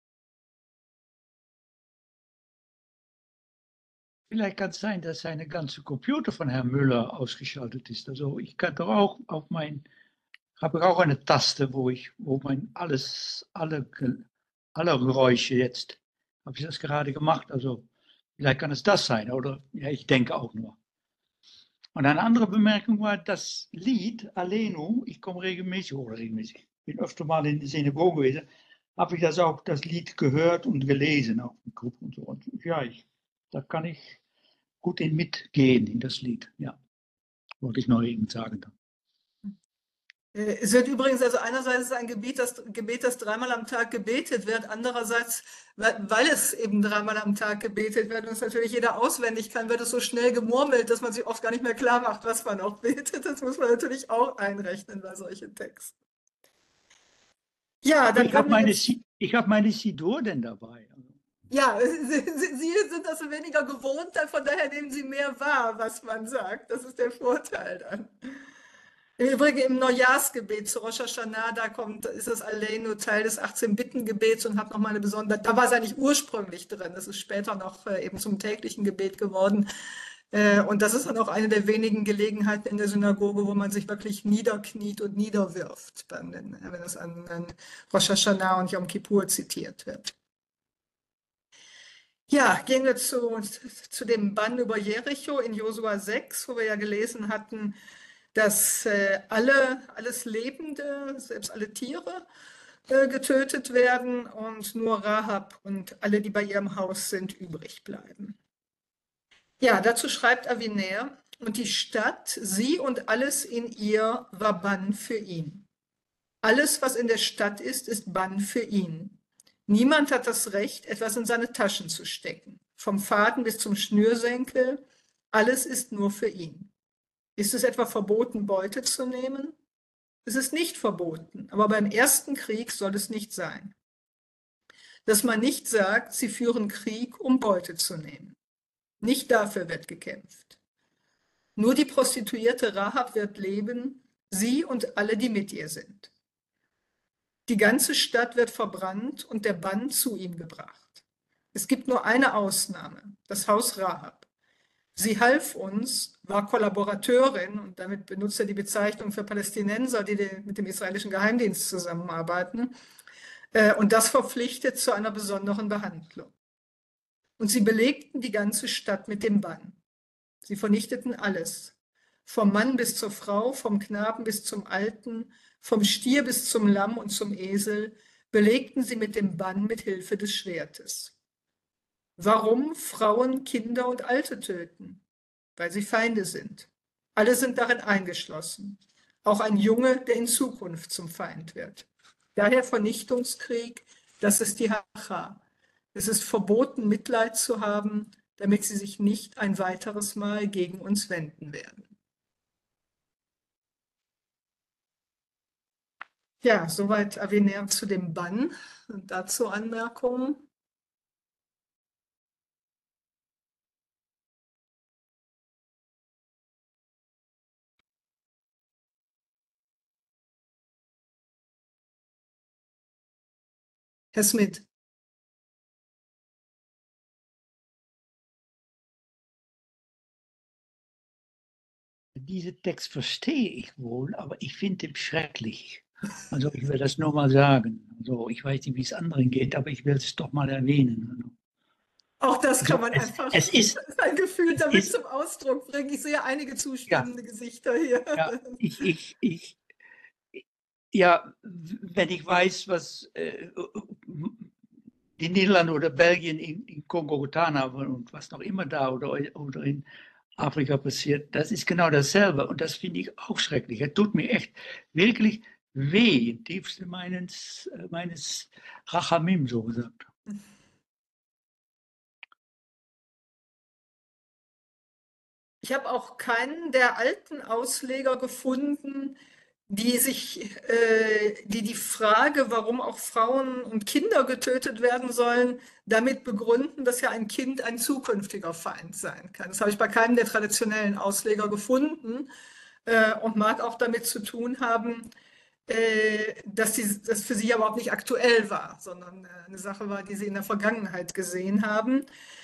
Vielleicht kann es sein, dass seine ganze Computer von Herrn Müller ausgeschaltet ist. Also ich kann doch auch auf mein, habe ich auch eine Taste, wo ich, wo mein alles, alle, Ge- alle Geräusche jetzt, habe ich das gerade gemacht. Also vielleicht kann es das sein, oder? Ja, ich denke auch nur. Und eine andere Bemerkung war, das Lied Alenu, ich komme regelmäßig, oder regelmäßig, bin öfter mal in der Synagoge gewesen, habe ich das auch, das Lied gehört und gelesen, auch in Gruppen und so. Und ja, ich, da kann ich gut in mitgehen, in das Lied. Ja, wollte ich noch eben sagen. Äh, Es wird übrigens, also einerseits ist es ein Gebet, das, Gebet, das dreimal am Tag gebetet wird, andererseits, weil, weil es eben dreimal am Tag gebetet wird und es natürlich jeder auswendig kann, wird es so schnell gemurmelt, dass man sich oft gar nicht mehr klar macht, was man auch betet. Das muss man natürlich auch einrechnen bei solchen Texten. Ja, dann Ich habe können wir meine, jetzt, Si- ich hab meine Sidur denn dabei. ja, Sie, Sie, Sie sind das weniger gewohnt, von daher nehmen Sie mehr wahr, was man sagt. Das ist der Vorteil dann. Im Übrigen im Neujahrsgebet zu Rosh Hashanah, da kommt, ist das Aleinu Teil des achtzehn-Bitten-Gebets und hat nochmal eine besondere, da war es eigentlich ursprünglich drin, das ist später noch äh, eben zum täglichen Gebet geworden. Äh, und das ist dann auch eine der wenigen Gelegenheiten in der Synagoge, wo man sich wirklich niederkniet und niederwirft, dann, wenn es an, an Rosh Hashanah und Yom Kippur zitiert wird. Ja, gehen wir zu, zu dem Bann über Jericho in Josua sechs, wo wir ja gelesen hatten, dass äh, alle, alles Lebende, selbst alle Tiere, äh, getötet werden und nur Rahab und alle, die bei ihrem Haus sind, übrig bleiben. Ja, dazu schreibt Avinär, und die Stadt, sie und alles in ihr war Bann für ihn. Alles, was in der Stadt ist, ist Bann für ihn. Niemand hat das Recht, etwas in seine Taschen zu stecken. Vom Faden bis zum Schnürsenkel, alles ist nur für ihn. Ist es etwa verboten, Beute zu nehmen? Es ist nicht verboten, aber beim ersten Krieg soll es nicht sein. Dass man nicht sagt, sie führen Krieg, um Beute zu nehmen. Nicht dafür wird gekämpft. Nur die Prostituierte Rahab wird leben, sie und alle, die mit ihr sind. Die ganze Stadt wird verbrannt und der Bann zu ihm gebracht. Es gibt nur eine Ausnahme, das Haus Rahab. Sie half uns, war Kollaborateurin, und damit benutzt er die Bezeichnung für Palästinenser, die mit dem israelischen Geheimdienst zusammenarbeiten, und das verpflichtet zu einer besonderen Behandlung. Und sie belegten die ganze Stadt mit dem Bann. Sie vernichteten alles, vom Mann bis zur Frau, vom Knaben bis zum Alten, vom Stier bis zum Lamm und zum Esel, belegten sie mit dem Bann mit Hilfe des Schwertes. Warum Frauen, Kinder und Alte töten? Weil sie Feinde sind. Alle sind darin eingeschlossen. Auch ein Junge, der in Zukunft zum Feind wird. Daher Vernichtungskrieg, das ist die Hacha. Es ist verboten, Mitleid zu haben, damit sie sich nicht ein weiteres Mal gegen uns wenden werden. Ja, soweit Avinär zu dem Bann. Und dazu Anmerkungen. Herr Smith. Diesen Text verstehe ich wohl, aber ich finde ihn schrecklich. Also ich will das nur mal sagen. Also ich weiß nicht, wie es anderen geht, aber ich will es doch mal erwähnen. Auch das kann Also man es, einfach es ist, ein Gefühl es damit ist, zum Ausdruck bringen. Ich sehe einige ja, zustimmende Gesichter hier. ja, ich, ich, ich, ja, wenn ich weiß, was äh, die Niederlande oder Belgien in, in Kongo getan haben und was noch immer da oder, oder in Afrika passiert, das ist genau dasselbe und das finde ich auch schrecklich. Es tut mir echt wirklich weh, im tiefsten meines, meines Rachamim, so gesagt. Ich habe auch keinen der alten Ausleger gefunden, die sich, äh, die die Frage, warum auch Frauen und Kinder getötet werden sollen, damit begründen, dass ja ein Kind ein zukünftiger Feind sein kann. Das habe ich bei keinem der traditionellen Ausleger gefunden. äh, und mag auch damit zu tun haben, äh, dass die, das für sie aber auch nicht aktuell war, sondern äh, eine Sache war, die sie in der Vergangenheit gesehen haben.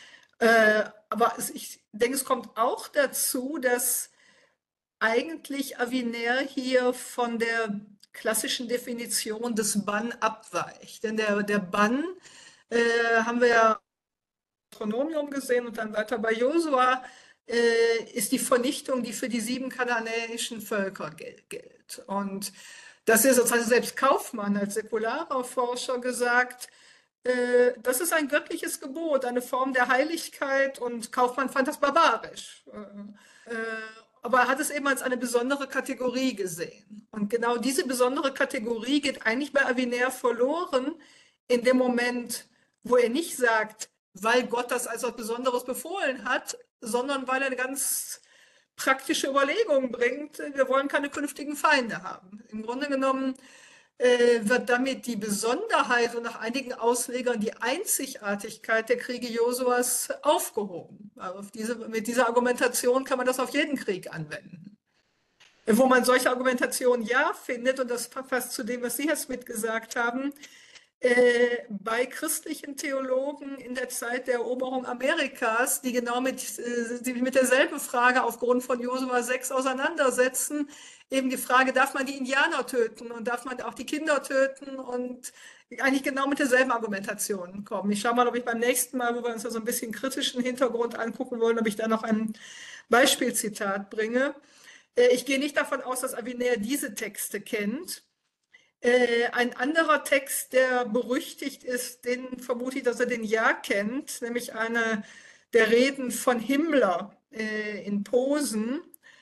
Äh, aber es, ich denke, es kommt auch dazu, dass eigentlich Avenel hier von der klassischen Definition des Bann abweicht. Denn der, der Bann äh, haben wir ja Deuteronomium gesehen und dann weiter bei Josua, äh, ist die Vernichtung, die für die sieben kanaanäischen Völker gilt. Und das ist sozusagen selbst Kaufmann als säkularer Forscher gesagt, äh, das ist ein göttliches Gebot, eine Form der Heiligkeit, und Kaufmann fand das barbarisch. Äh, äh, aber er hat es eben als eine besondere Kategorie gesehen. Und genau diese besondere Kategorie geht eigentlich bei Avenel verloren in dem Moment, wo er nicht sagt, weil Gott das als etwas Besonderes befohlen hat, sondern weil er eine ganz praktische Überlegung bringt, wir wollen keine künftigen Feinde haben. Im Grunde genommen äh, wird damit die Besonderheit und nach einigen Auslegern die Einzigartigkeit der Kriege Josuas aufgehoben. Also auf diese, mit dieser Argumentation kann man das auf jeden Krieg anwenden. Wo man solche Argumentationen ja findet, und das passt zu dem, was Sie, Herr Smith, gesagt haben, äh, bei christlichen Theologen in der Zeit der Eroberung Amerikas, die genau mit, äh, die mit derselben Frage aufgrund von Josua sechs auseinandersetzen, eben die Frage, darf man die Indianer töten und darf man auch die Kinder töten, und eigentlich genau mit derselben Argumentation kommen. Ich schaue mal, ob ich beim nächsten Mal, wo wir uns da so ein bisschen kritischen Hintergrund angucken wollen, ob ich da noch ein Beispielzitat bringe. Äh, ich gehe nicht davon aus, dass Avenel diese Texte kennt. Äh, ein anderer Text, der berüchtigt ist, den vermute ich, dass er den ja kennt, nämlich eine der Reden von Himmler äh, in Posen,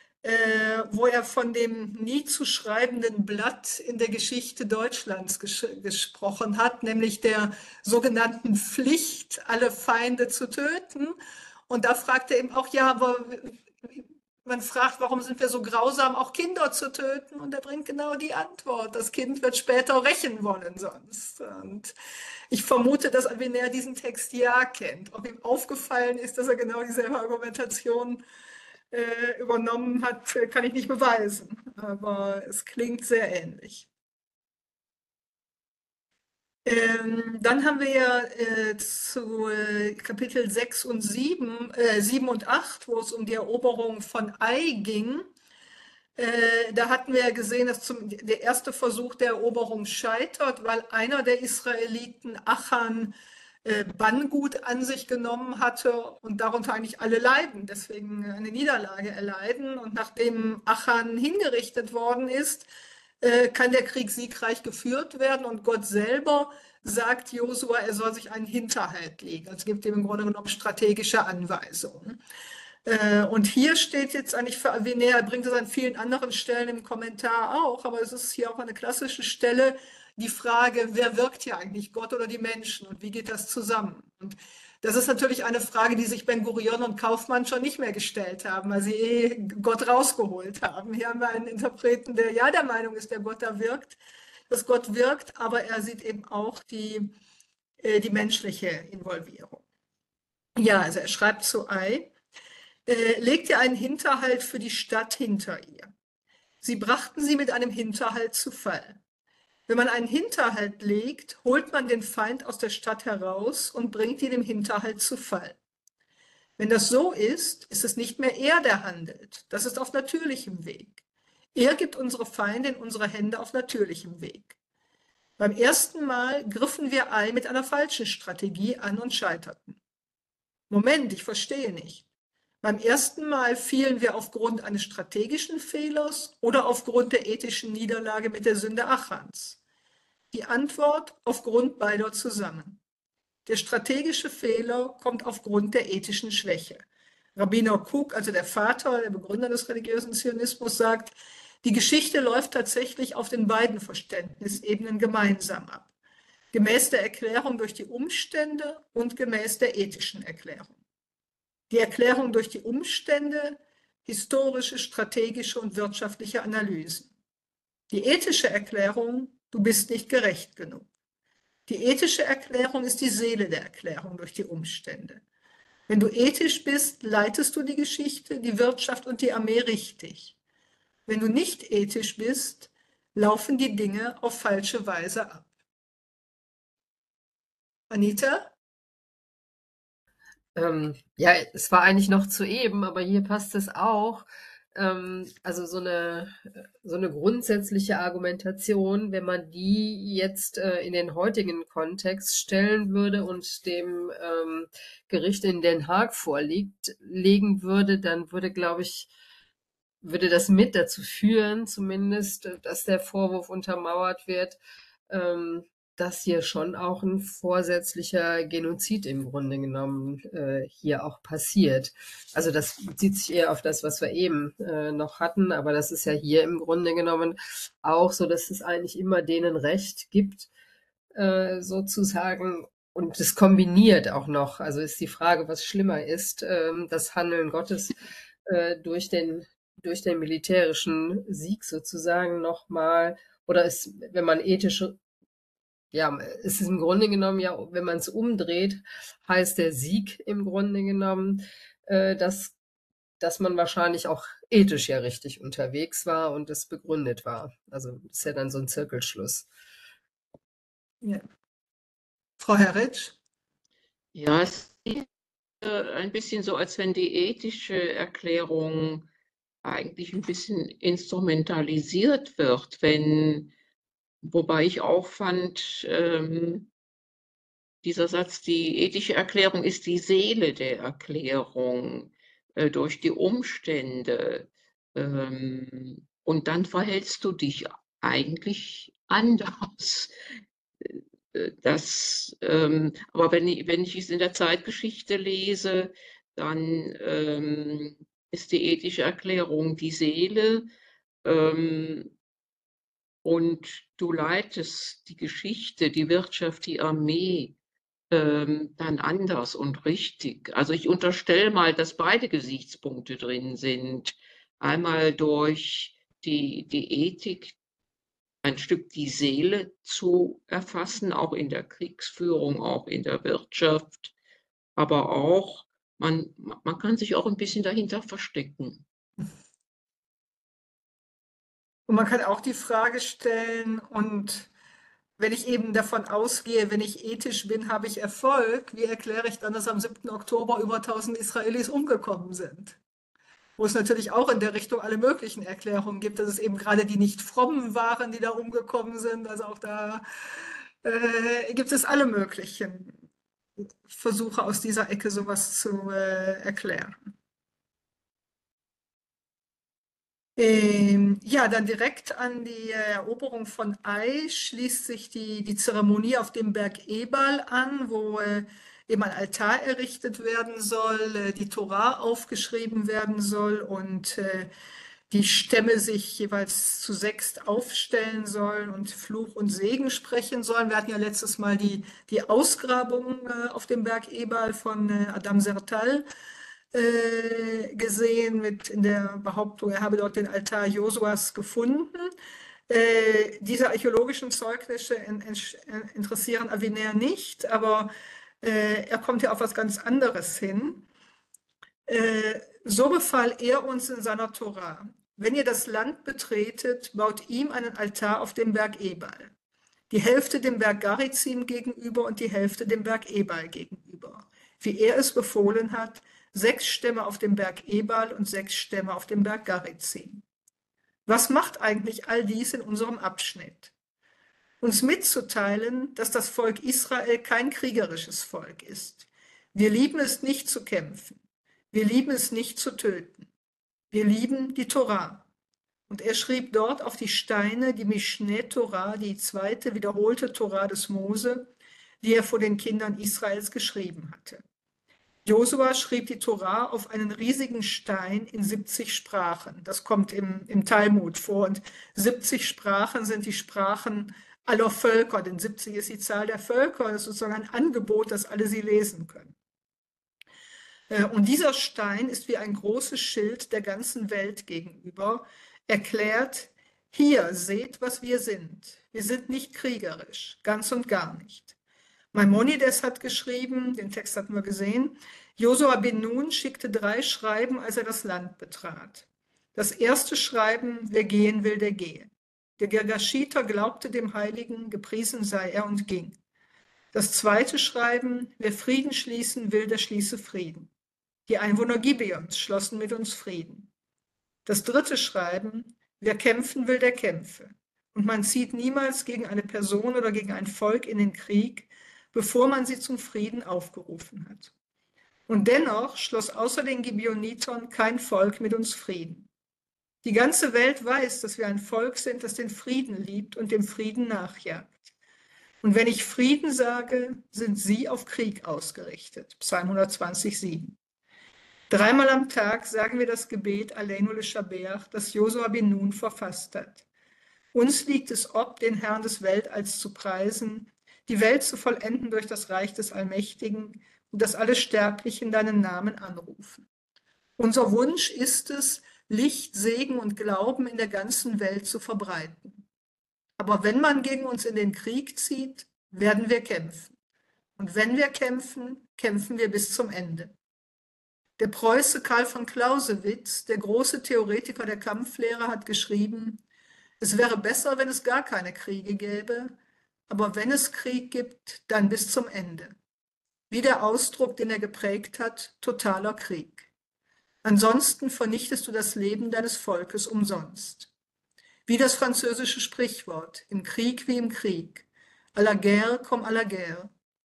äh, wo er von dem nie zu schreibenden Blatt in der Geschichte Deutschlands ges gesprochen hat, nämlich der sogenannten Pflicht, alle Feinde zu töten. Und da fragt er eben auch, ja, aber man fragt, warum sind wir so grausam, auch Kinder zu töten? Und er bringt genau die Antwort. Das Kind wird später rächen wollen sonst. Und ich vermute, dass Avenel diesen Text ja kennt. Ob ihm aufgefallen ist, dass er genau dieselbe Argumentation äh, übernommen hat, kann ich nicht beweisen. Aber es klingt sehr ähnlich. Ähm, dann haben wir ja äh, zu äh, Kapitel sechs und sieben, äh, sieben und acht, wo es um die Eroberung von Ai ging. Äh, da hatten wir ja gesehen, dass zum, der erste Versuch der Eroberung scheitert, weil einer der Israeliten, Achan, äh, Banngut an sich genommen hatte und darunter eigentlich alle leiden, deswegen eine Niederlage erleiden. Und nachdem Achan hingerichtet worden ist, kann der Krieg siegreich geführt werden, und Gott selber sagt Josua, er soll sich einen Hinterhalt legen. Also es gibt ihm im Grunde genommen strategische Anweisungen. Und hier steht jetzt eigentlich für Avenel, er bringt es an vielen anderen Stellen im Kommentar auch, aber es ist hier auch eine klassische Stelle, die Frage, wer wirkt hier eigentlich, Gott oder die Menschen, und wie geht das zusammen? Und das ist natürlich eine Frage, die sich Ben Gurion und Kaufmann schon nicht mehr gestellt haben, weil sie eh Gott rausgeholt haben. Hier haben wir einen Interpreten, der ja der Meinung ist, der Gott da wirkt, dass Gott wirkt, aber er sieht eben auch die, äh, die menschliche Involvierung. Ja, also er schreibt zu Ai, äh, legt ihr einen Hinterhalt für die Stadt hinter ihr. Sie brachten sie mit einem Hinterhalt zu Fall. Wenn man einen Hinterhalt legt, holt man den Feind aus der Stadt heraus und bringt ihn im Hinterhalt zu Fall. Wenn das so ist, ist es nicht mehr er, der handelt. Das ist auf natürlichem Weg. Er gibt unsere Feinde in unsere Hände auf natürlichem Weg. Beim ersten Mal griffen wir Ai mit einer falschen Strategie an und scheiterten. Moment, ich verstehe nicht. Beim ersten Mal fielen wir aufgrund eines strategischen Fehlers oder aufgrund der ethischen Niederlage mit der Sünde Achans? Die Antwort aufgrund beider zusammen. Der strategische Fehler kommt aufgrund der ethischen Schwäche. Rabbiner Kook, also der Vater, der Begründer des religiösen Zionismus, sagt, die Geschichte läuft tatsächlich auf den beiden Verständnisebenen gemeinsam ab. Gemäß der Erklärung durch die Umstände und gemäß der ethischen Erklärung. Die Erklärung durch die Umstände, historische, strategische und wirtschaftliche Analysen. Die ethische Erklärung, du bist nicht gerecht genug. Die ethische Erklärung ist die Seele der Erklärung durch die Umstände. Wenn du ethisch bist, leitest du die Geschichte, die Wirtschaft und die Armee richtig. Wenn du nicht ethisch bist, laufen die Dinge auf falsche Weise ab. Anita? Ähm, ja, es war eigentlich noch zu eben, aber hier passt es auch. Ähm, also so eine, so eine grundsätzliche Argumentation, wenn man die jetzt äh, in den heutigen Kontext stellen würde und dem ähm, Gericht in Den Haag vorliegt, legen würde, dann würde, glaube ich, würde das mit dazu führen, zumindest, dass der Vorwurf untermauert wird, ähm, dass hier schon auch ein vorsätzlicher Genozid im Grunde genommen äh, hier auch passiert. Also das bezieht sich eher auf das, was wir eben äh, noch hatten, aber das ist ja hier im Grunde genommen auch so, dass es eigentlich immer denen Recht gibt, äh, sozusagen. Und es kombiniert auch noch. Also ist die Frage, was schlimmer ist, ähm, das Handeln Gottes äh, durch den durch den militärischen Sieg sozusagen nochmal, oder ist, wenn man ethische, ja, es ist im Grunde genommen ja, wenn man es umdreht, heißt der Sieg im Grunde genommen, äh, dass, dass man wahrscheinlich auch ethisch ja richtig unterwegs war und es begründet war. Also ist ja dann so ein Zirkelschluss. Ja. Frau Herritsch? Ja, es ist äh, ein bisschen so, als wenn die ethische Erklärung eigentlich ein bisschen instrumentalisiert wird, wenn, wobei ich auch fand, ähm, dieser Satz, die ethische Erklärung ist die Seele der Erklärung äh, durch die Umstände. Ähm, und dann verhältst du dich eigentlich anders. Äh, Das, ähm, aber wenn ich, wenn ich es in der Zeitgeschichte lese, dann ähm, ist die ethische Erklärung die Seele, ähm, und du leitest die Geschichte, die Wirtschaft, die Armee ähm, dann anders und richtig. Also ich unterstelle mal, dass beide Gesichtspunkte drin sind. Einmal durch die, die Ethik, ein Stück die Seele zu erfassen, auch in der Kriegsführung, auch in der Wirtschaft, aber auch, man, man kann sich auch ein bisschen dahinter verstecken. Und man kann auch die Frage stellen, und wenn ich eben davon ausgehe, wenn ich ethisch bin, habe ich Erfolg, wie erkläre ich dann, dass am siebten Oktober über tausend Israelis umgekommen sind? Wo es natürlich auch in der Richtung alle möglichen Erklärungen gibt, dass es eben gerade die nicht frommen waren, die da umgekommen sind. Also auch da äh, gibt es alle möglichen Versuche aus dieser Ecke sowas zu äh, erklären. Ähm, ja, dann direkt an die Eroberung von Ai schließt sich die, die Zeremonie auf dem Berg Ebal an, wo äh, eben ein Altar errichtet werden soll, äh, die Tora aufgeschrieben werden soll und äh, die Stämme sich jeweils zu sechst aufstellen sollen und Fluch und Segen sprechen sollen. Wir hatten ja letztes Mal die, die Ausgrabung äh, auf dem Berg Ebal von äh, Adam Sertal äh, gesehen, mit in der Behauptung, er habe dort den Altar Josuas gefunden. Äh, diese archäologischen Zeugnisse in, in, interessieren Avenir nicht, aber äh, er kommt ja auf was ganz anderes hin. Äh, so befahl er uns in seiner Tora: Wenn ihr das Land betretet, baut ihm einen Altar auf dem Berg Ebal. Die Hälfte dem Berg Garizim gegenüber und die Hälfte dem Berg Ebal gegenüber. Wie er es befohlen hat, sechs Stämme auf dem Berg Ebal und sechs Stämme auf dem Berg Garizim. Was macht eigentlich all dies in unserem Abschnitt? Uns mitzuteilen, dass das Volk Israel kein kriegerisches Volk ist. Wir lieben es nicht zu kämpfen. Wir lieben es nicht zu töten. Wir lieben die Tora. Und er schrieb dort auf die Steine die Mishneh Torah, die zweite wiederholte Tora des Mose, die er vor den Kindern Israels geschrieben hatte. Josua schrieb die Tora auf einen riesigen Stein in siebzig Sprachen. Das kommt im, im Talmud vor. Und siebzig Sprachen sind die Sprachen aller Völker, denn siebzig ist die Zahl der Völker. Das ist sozusagen ein Angebot, dass alle sie lesen können. Und dieser Stein ist wie ein großes Schild der ganzen Welt gegenüber, erklärt: Hier, seht, was wir sind. Wir sind nicht kriegerisch, ganz und gar nicht. Maimonides hat geschrieben, den Text hatten wir gesehen, Josua bin Nun schickte drei Schreiben, als er das Land betrat. Das erste Schreiben, wer gehen will, der gehe. Der Gergashiter glaubte dem Heiligen, gepriesen sei er und ging. Das zweite Schreiben, wer Frieden schließen will, der schließe Frieden. Die Einwohner Gibeons schlossen mit uns Frieden. Das dritte Schreiben, wer kämpfen will, der kämpfe. Und man zieht niemals gegen eine Person oder gegen ein Volk in den Krieg, bevor man sie zum Frieden aufgerufen hat. Und dennoch schloss außer den Gibeonitern kein Volk mit uns Frieden. Die ganze Welt weiß, dass wir ein Volk sind, das den Frieden liebt und dem Frieden nachjagt. Und wenn ich Frieden sage, sind sie auf Krieg ausgerichtet. Psalm hundertzwanzig, sieben. Dreimal am Tag sagen wir das Gebet Aleinu Leshabeach, das Josua bin Nun verfasst hat. Uns liegt es ob, den Herrn des Weltalls zu preisen, die Welt zu vollenden durch das Reich des Allmächtigen und dass alle Sterblichen deinen Namen anrufen. Unser Wunsch ist es, Licht, Segen und Glauben in der ganzen Welt zu verbreiten. Aber wenn man gegen uns in den Krieg zieht, werden wir kämpfen. Und wenn wir kämpfen, kämpfen wir bis zum Ende. Der Preuße Karl von Clausewitz, der große Theoretiker der Kampflehre, hat geschrieben, es wäre besser, wenn es gar keine Kriege gäbe, aber wenn es Krieg gibt, dann bis zum Ende. Wie der Ausdruck, den er geprägt hat, totaler Krieg. Ansonsten vernichtest du das Leben deines Volkes umsonst. Wie das französische Sprichwort, im Krieg wie im Krieg, à la guerre comme à la guerre.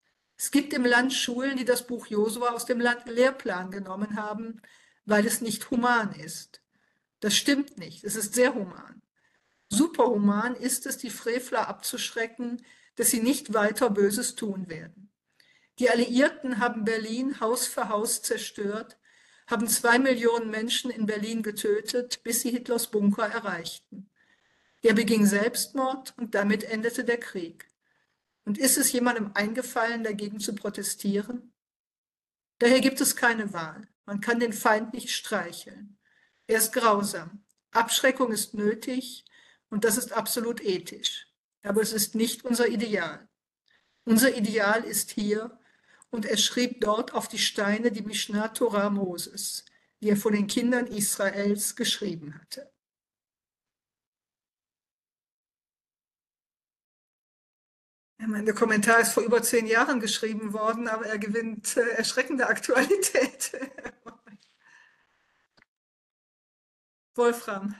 Es gibt im Land Schulen, die das Buch Josua aus dem Land Lehrplan genommen haben, weil es nicht human ist. Das stimmt nicht, es ist sehr human. Superhuman ist es, die Frevler abzuschrecken, dass sie nicht weiter Böses tun werden. Die Alliierten haben Berlin Haus für Haus zerstört, haben zwei Millionen Menschen in Berlin getötet, bis sie Hitlers Bunker erreichten. Er beging Selbstmord und damit endete der Krieg. Und ist es jemandem eingefallen, dagegen zu protestieren? Daher gibt es keine Wahl. Man kann den Feind nicht streicheln. Er ist grausam. Abschreckung ist nötig und das ist absolut ethisch. Aber es ist nicht unser Ideal. Unser Ideal ist hier, und er schrieb dort auf die Steine die Mishnah Torah Moses, die er vor den Kindern Israels geschrieben hatte. Ja, mein, der Kommentar ist vor über zehn Jahren geschrieben worden, aber er gewinnt äh, erschreckende Aktualität. Wolfram.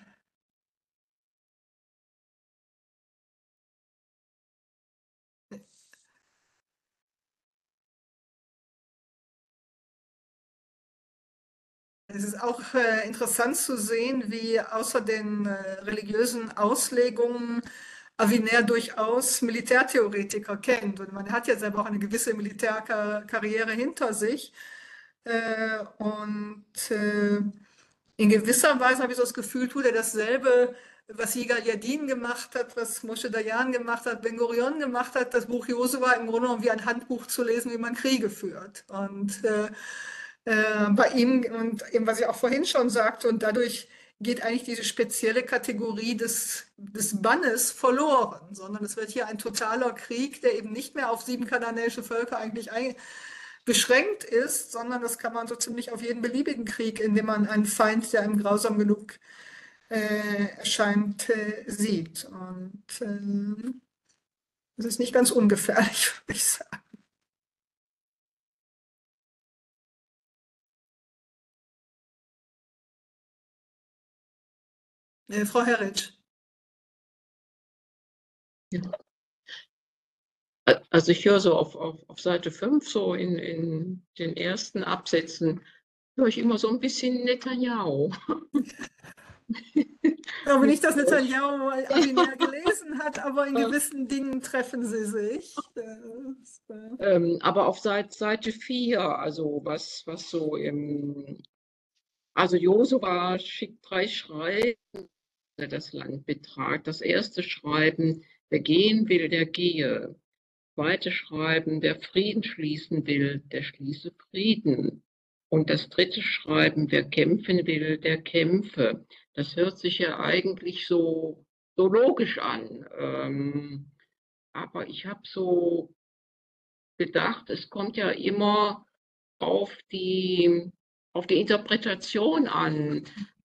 Es ist auch äh, interessant zu sehen, wie außer den äh, religiösen Auslegungen Avinér durchaus Militärtheoretiker kennt. Und man hat ja selber auch eine gewisse Militärkarriere hinter sich. Äh, und äh, in gewisser Weise habe ich so das Gefühl, tut er dasselbe, was Yigal Yadin gemacht hat, was Moshe Dayan gemacht hat, Ben Gurion gemacht hat, das Buch Josua im Grunde genommen wie ein Handbuch zu lesen, wie man Kriege führt. Und äh, äh, bei ihm, und eben was ich auch vorhin schon sagte, und dadurch geht eigentlich diese spezielle Kategorie des, des Bannes verloren, sondern es wird hier ein totaler Krieg, der eben nicht mehr auf sieben kanaanäische Völker eigentlich ein, beschränkt ist, sondern das kann man so ziemlich auf jeden beliebigen Krieg, in dem man einen Feind, der einem grausam genug äh, erscheint, äh, sieht. Und äh, das ist nicht ganz ungefährlich, würde ich sagen. Äh, Frau Herritsch. Ja. Also ich höre so auf, auf, auf Seite fünf, so in, in den ersten Absätzen, höre ich immer so ein bisschen Netanyahu. Ich glaube nicht, dass Netanyahu Avinér gelesen hat, aber in gewissen Dingen treffen sie sich. Das, äh ähm, aber auf Seite, Seite vier, also was, was so im, also Josua schickt drei Schreiben, der das Land betragt. Das erste Schreiben, wer gehen will, der gehe. Zweite Schreiben, wer Frieden schließen will, der schließe Frieden. Und das dritte Schreiben, wer kämpfen will, der kämpfe. Das hört sich ja eigentlich so, so logisch an. Ähm, aber ich habe so gedacht, es kommt ja immer auf die, auf die Interpretation an.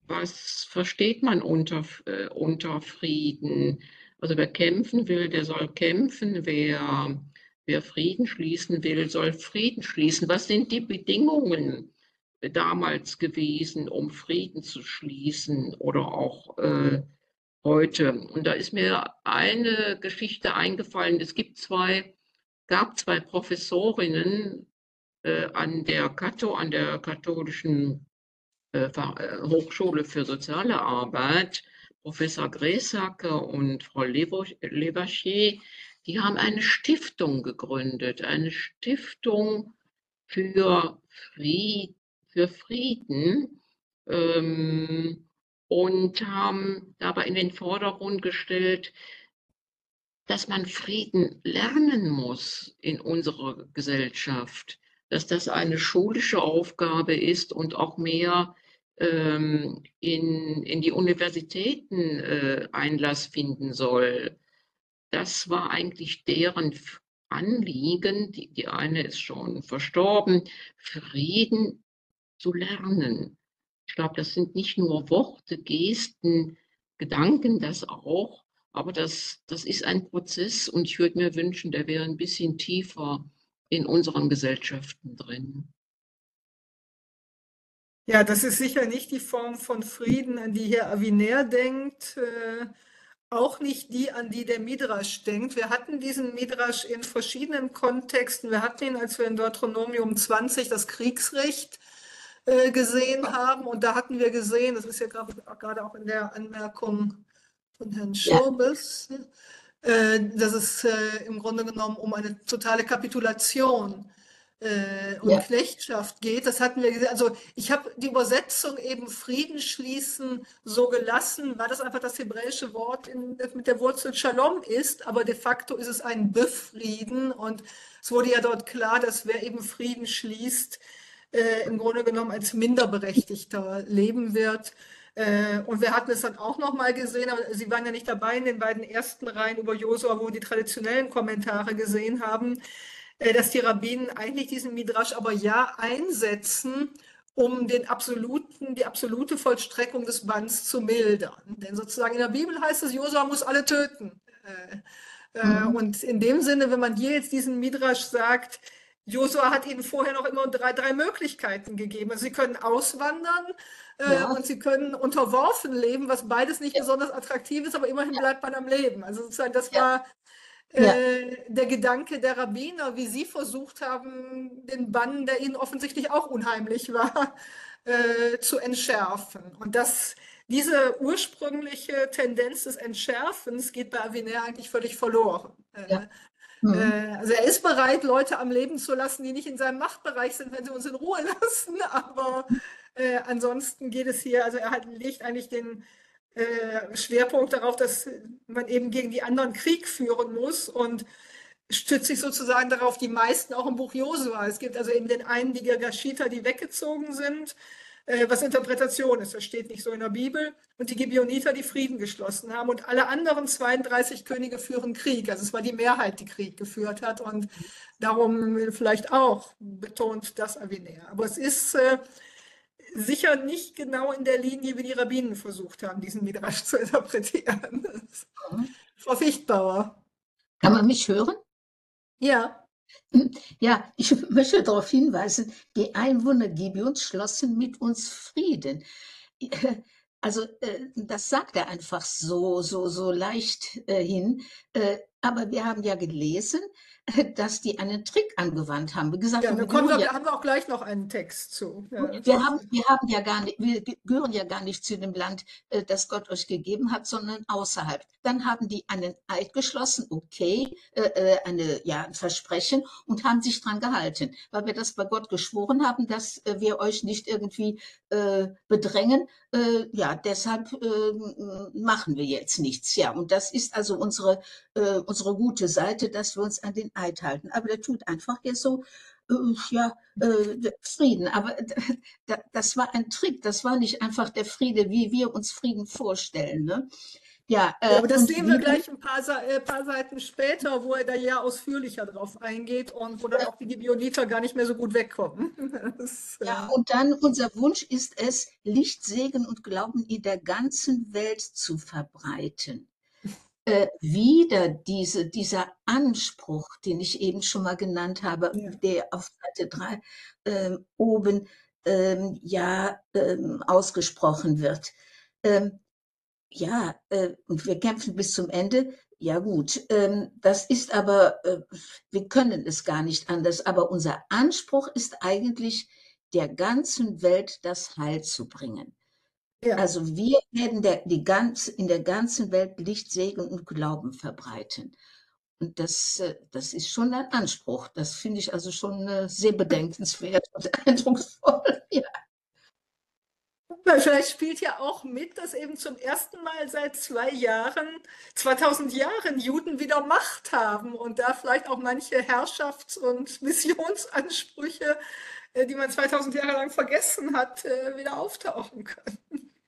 was versteht man unter, äh, unter Frieden? Also wer kämpfen will, der soll kämpfen. Wer, wer Frieden schließen will, soll Frieden schließen. Was sind die Bedingungen damals gewesen, um Frieden zu schließen oder auch äh, heute? Und da ist mir eine Geschichte eingefallen. Es gibt zwei, gab zwei Professorinnen äh, an der Cato, an der katholischen äh, Hochschule für soziale Arbeit, Professor Gräsacke und Frau Levachier, die haben eine Stiftung gegründet, eine Stiftung für, Fried, für Frieden ähm, und haben dabei in den Vordergrund gestellt, dass man Frieden lernen muss in unserer Gesellschaft, dass das eine schulische Aufgabe ist und auch mehr ähm, in, in die Universitäten äh, Einlass finden soll. Das war eigentlich deren Anliegen. Die, die eine ist schon verstorben, Frieden zu lernen. Ich glaube, das sind nicht nur Worte, Gesten, Gedanken, das auch, aber das, das ist ein Prozess und ich würde mir wünschen, der wäre ein bisschen tiefer in unseren Gesellschaften drin. Ja, das ist sicher nicht die Form von Frieden, an die hier Avinér denkt, äh, auch nicht die, an die der Midrasch denkt. Wir hatten diesen Midrasch in verschiedenen Kontexten. Wir hatten ihn, als wir in Deuteronomium zwanzig das Kriegsrecht äh, gesehen haben. Und da hatten wir gesehen, das ist ja gerade auch in der Anmerkung von Herrn Schurbes, äh, dass es äh, im Grunde genommen um eine totale Kapitulation äh, und Ja. Knechtschaft geht. Das hatten wir gesehen. Also ich habe die Übersetzung eben Frieden schließen so gelassen, weil das einfach das hebräische Wort in, mit der Wurzel Shalom ist, aber de facto ist es ein Befrieden und es wurde ja dort klar, dass wer eben Frieden schließt, äh, im Grunde genommen als Minderberechtigter leben wird. Äh, und wir hatten es dann auch noch mal gesehen, aber Sie waren ja nicht dabei in den beiden ersten Reihen über Josua, wo wir die traditionellen Kommentare gesehen haben, dass die Rabbinen eigentlich diesen Midrasch aber ja einsetzen, um den absoluten, die absolute Vollstreckung des Banns zu mildern. Denn sozusagen in der Bibel heißt es, Josua muss alle töten. Äh, Mhm. Und in dem Sinne, wenn man hier jetzt diesen Midrasch sagt, Josua hat ihnen vorher noch immer drei, drei Möglichkeiten gegeben. Also sie können auswandern äh, Ja. und sie können unterworfen leben, was beides nicht Ja. besonders attraktiv ist, aber immerhin bleibt man am Leben. Also sozusagen, das Ja. war Ja. äh, der Gedanke der Rabbiner, wie sie versucht haben, den Bann, der ihnen offensichtlich auch unheimlich war, äh, zu entschärfen. Und das, diese ursprüngliche Tendenz des Entschärfens geht bei Avinér eigentlich völlig verloren. Ja. Äh, Mhm. äh, Also er ist bereit, Leute am Leben zu lassen, die nicht in seinem Machtbereich sind, wenn sie uns in Ruhe lassen. Aber äh, ansonsten geht es hier, also er hat, legt eigentlich den äh, Schwerpunkt darauf, dass man eben gegen die anderen Krieg führen muss und stützt sich sozusagen darauf, die meisten auch im Buch Josua. Es gibt also eben den einen, die Gergashiter, die weggezogen sind, äh, was Interpretation ist. Das steht nicht so in der Bibel. Und die Gibeoniter, die Frieden geschlossen haben. Und alle anderen zweiunddreißig Könige führen Krieg. Also es war die Mehrheit, die Krieg geführt hat. Und darum vielleicht auch betont das Avinér. Aber es ist äh, sicher nicht genau in der Linie, wie die Rabbinen versucht haben, diesen Midrasch zu interpretieren. Mhm. Frau Fichtbauer. Kann man mich hören? Ja. Ja, ich möchte darauf hinweisen, die Einwohner Gibeons schlossen mit uns Frieden. Also äh, das sagt er einfach so, so, so leicht äh, hin. Äh, aber wir haben ja gelesen, äh, dass die einen Trick angewandt haben. Wie gesagt, Ja, wir da kommen wir, gehören ja, haben wir auch gleich noch einen Text zu. Ja. wir haben, wir haben ja gar nicht, wir gehören ja gar nicht zu dem Land, äh, das Gott euch gegeben hat, sondern außerhalb. Dann haben die einen Eid geschlossen, okay, äh, äh, eine, ja, ein Versprechen und haben sich dran gehalten, weil wir das bei Gott geschworen haben, dass äh, wir euch nicht irgendwie äh, bedrängen. Äh, ja, deshalb äh, machen wir jetzt nichts. Ja, und das ist also unsere, äh, unsere gute Seite, dass wir uns an den Eid halten. Aber der tut einfach hier so, äh, ja, äh, Frieden. Aber da, das war ein Trick, das war nicht einfach der Friede, wie wir uns Frieden vorstellen. Ne? Ja, Ja, äh, aber das und sehen wir wie gleich ein paar, Sa- äh, paar Seiten später, wo er da ja ausführlicher drauf eingeht und wo dann auch die Gibeoniter gar nicht mehr so gut wegkommen. Das, Ja, äh, und dann unser Wunsch ist es, Licht, Segen und Glauben in der ganzen Welt zu verbreiten. Äh, wieder diese, dieser Anspruch, den ich eben schon mal genannt habe, ja. der auf Seite drei ähm, oben ähm, ja ähm, ausgesprochen wird. Ähm, ja, äh, und wir kämpfen bis zum Ende. Ja gut, ähm, das ist aber, äh, wir können es gar nicht anders, aber unser Anspruch ist eigentlich, der ganzen Welt das Heil zu bringen. Ja. Also wir werden der, die ganz, in der ganzen Welt Licht, Segen und Glauben verbreiten. Und das, äh, das ist schon ein Anspruch. Das finde ich also schon äh, sehr bedenkenswert und eindrucksvoll. Ja. Weil vielleicht spielt ja auch mit, dass eben zum ersten Mal seit zwei Jahren, zweitausend Jahren Juden wieder Macht haben und da vielleicht auch manche Herrschafts- und Missionsansprüche, äh, die man zweitausend Jahre lang vergessen hat, äh, wieder auftauchen können.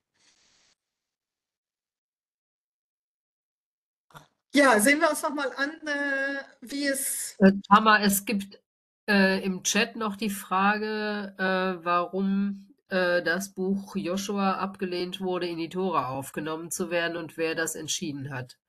Ja, sehen wir uns nochmal an, äh, wie es. Äh, Tamar, es gibt äh, im Chat noch die Frage, äh, warum äh, das Buch Joshua abgelehnt wurde, in die Tora aufgenommen zu werden und wer das entschieden hat.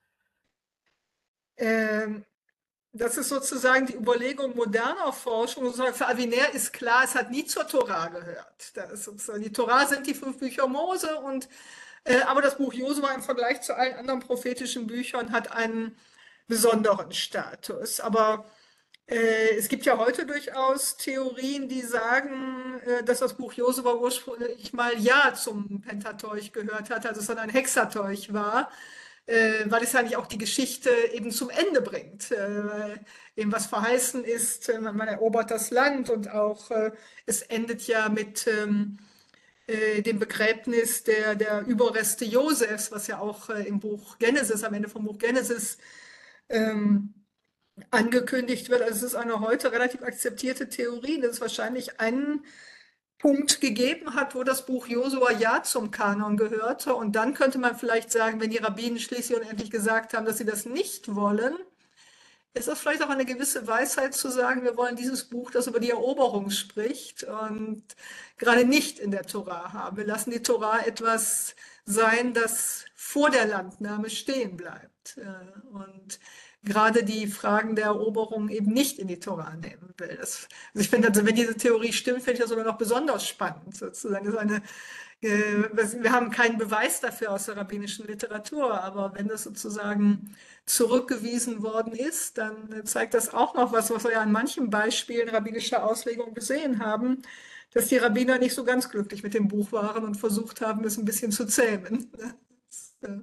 Ähm, Das ist sozusagen die Überlegung moderner Forschung. Sozusagen für Avinér ist klar, es hat nie zur Tora gehört. Da ist sozusagen, die Tora sind die fünf Bücher Mose, und, äh, aber das Buch Josua im Vergleich zu allen anderen prophetischen Büchern hat einen besonderen Status. Aber äh, es gibt ja heute durchaus Theorien, die sagen, äh, dass das Buch Josua ursprünglich mal ja zum Pentateuch gehört hat, also es dann ein Hexateuch war, äh, weil es eigentlich auch die Geschichte eben zum Ende bringt. Äh, weil eben was verheißen ist, äh, man, man erobert das Land, und auch äh, es endet ja mit ähm, äh, dem Begräbnis der, der Überreste Josefs, was ja auch äh, im Buch Genesis, am Ende vom Buch Genesis ähm, angekündigt wird. Also es ist eine heute relativ akzeptierte Theorie, dass es wahrscheinlich einen Punkt gegeben hat, wo das Buch Josua ja zum Kanon gehörte. Und dann könnte man vielleicht sagen, wenn die Rabbinen schließlich und endlich gesagt haben, dass sie das nicht wollen, ist das vielleicht auch eine gewisse Weisheit zu sagen, wir wollen dieses Buch, das über die Eroberung spricht und gerade nicht in der Tora haben. Wir lassen die Tora etwas sein, das vor der Landnahme stehen bleibt. Äh, Und gerade die Fragen der Eroberung eben nicht in die Tora nehmen will. Das, also ich finde, also wenn diese Theorie stimmt, finde ich das sogar noch besonders spannend, sozusagen. Das ist eine, äh, wir haben keinen Beweis dafür aus der rabbinischen Literatur, aber wenn das sozusagen zurückgewiesen worden ist, dann zeigt das auch noch was, was wir ja an manchen Beispielen rabbinischer Auslegung gesehen haben, dass die Rabbiner nicht so ganz glücklich mit dem Buch waren und versucht haben, es ein bisschen zu zähmen. Das, äh,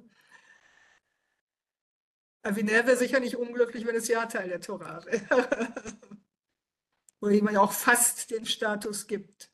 Avinér wäre sicher nicht unglücklich, wenn es ja Teil der Tora wäre. Wo ihm ja auch fast den Status gibt.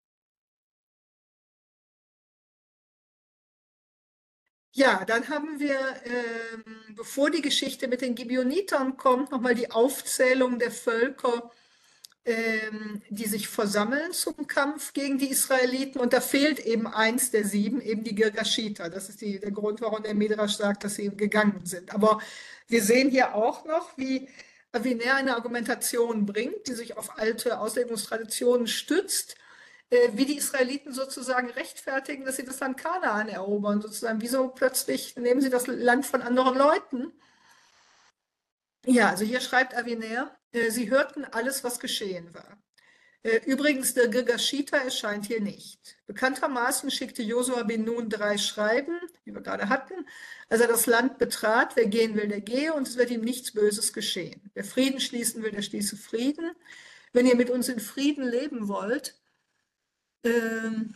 Ja, dann haben wir, ähm, bevor die Geschichte mit den Gibeonitern kommt, nochmal die Aufzählung der Völker, ähm, die sich versammeln zum Kampf gegen die Israeliten. Und da fehlt eben eins der sieben, eben die Girgashiter. Das ist die, der Grund, warum der Midrash sagt, dass sie gegangen sind. Aber wir sehen hier auch noch, wie Avinér eine Argumentation bringt, die sich auf alte Auslegungstraditionen stützt, äh, wie die Israeliten sozusagen rechtfertigen, dass sie das Land Kanaan erobern. Sozusagen, wieso plötzlich nehmen sie das Land von anderen Leuten? Ja, also hier schreibt Avinér, äh, sie hörten alles, was geschehen war. Äh, übrigens, der Girgashita erscheint hier nicht. Bekanntermaßen schickte Josua bin Nun drei Schreiben, die wir gerade hatten, als er das Land betrat: wer gehen will, der gehe, und es wird ihm nichts Böses geschehen. Wer Frieden schließen will, der schließe Frieden. Wenn ihr mit uns in Frieden leben wollt, ähm,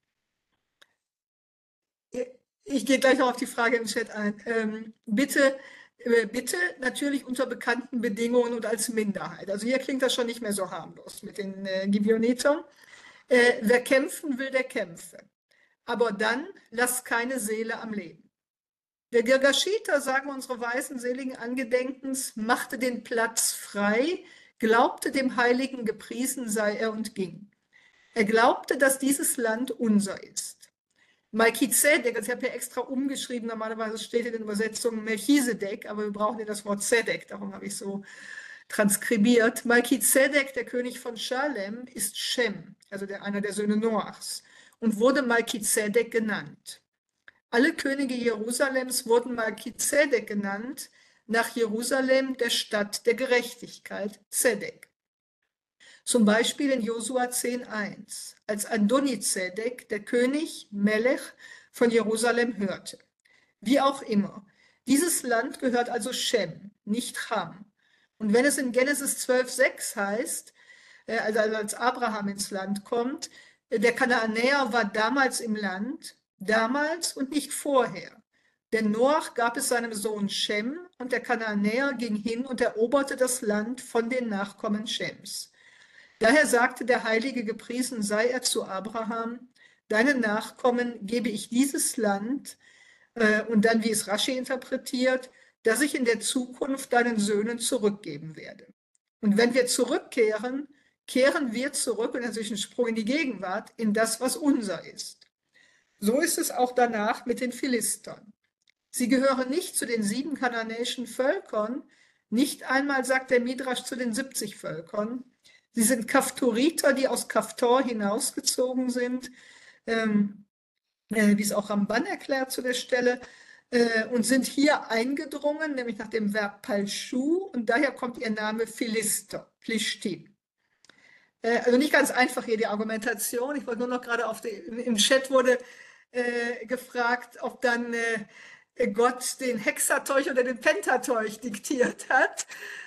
ich gehe gleich noch auf die Frage im Chat ein. Ähm, bitte, äh, bitte natürlich unter bekannten Bedingungen und als Minderheit. Also hier klingt das schon nicht mehr so harmlos mit den äh, Gibeonitern. Äh, wer kämpfen will, der kämpfe. Aber dann lasst keine Seele am Leben. Der Girgashiter, sagen unsere weißen seligen Angedenkens, machte den Platz frei glaubte dem Heiligen, gepriesen sei er und ging. Er glaubte, dass dieses Land unser ist. Melchizedek, also ich habe hier extra umgeschrieben, normalerweise steht in den Übersetzungen Melchisedek, aber wir brauchen hier das Wort Zedek, darum habe ich so transkribiert. Melchizedek, der König von Schalem, ist Shem, also der, einer der Söhne Noachs, und wurde Melchizedek genannt. Alle Könige Jerusalems wurden Melchizedek genannt, nach Jerusalem, der Stadt der Gerechtigkeit, Zedek. Zum Beispiel in Josua zehn eins, als Adonizedek, der König Melech von Jerusalem, hörte. Wie auch immer, dieses Land gehört also Shem, nicht Cham. Und wenn es in Genesis zwölf sechs heißt, also als Abraham ins Land kommt, der Kanaanäer war damals im Land, damals und nicht vorher. Denn Noach gab es seinem Sohn Shem und der Kanaanäer ging hin und eroberte das Land von den Nachkommen Shems. Daher sagte der Heilige, gepriesen sei er zu Abraham, deinen Nachkommen gebe ich dieses Land, äh, und dann, wie es Rashi interpretiert, das ich in der Zukunft deinen Söhnen zurückgeben werde. Und wenn wir zurückkehren, kehren wir zurück, und natürlich ein Sprung in die Gegenwart, in das, was unser ist. So ist es auch danach mit den Philistern. Sie gehören nicht zu den sieben kananäischen Völkern, nicht einmal, sagt der Midrasch, zu den siebzig Völkern. Sie sind Kaftoriter, die aus Kaftor hinausgezogen sind, ähm, äh, wie es auch Ramban erklärt zu der Stelle, äh, und sind hier eingedrungen, nämlich nach dem Verb Palschu, und daher kommt ihr Name Philister, Plishtim. Äh, also nicht ganz einfach hier die Argumentation. Ich wollte nur noch gerade auf die, im Chat wurde äh, gefragt, ob dann äh, Gott den Hexateuch oder den Pentateuch diktiert hat.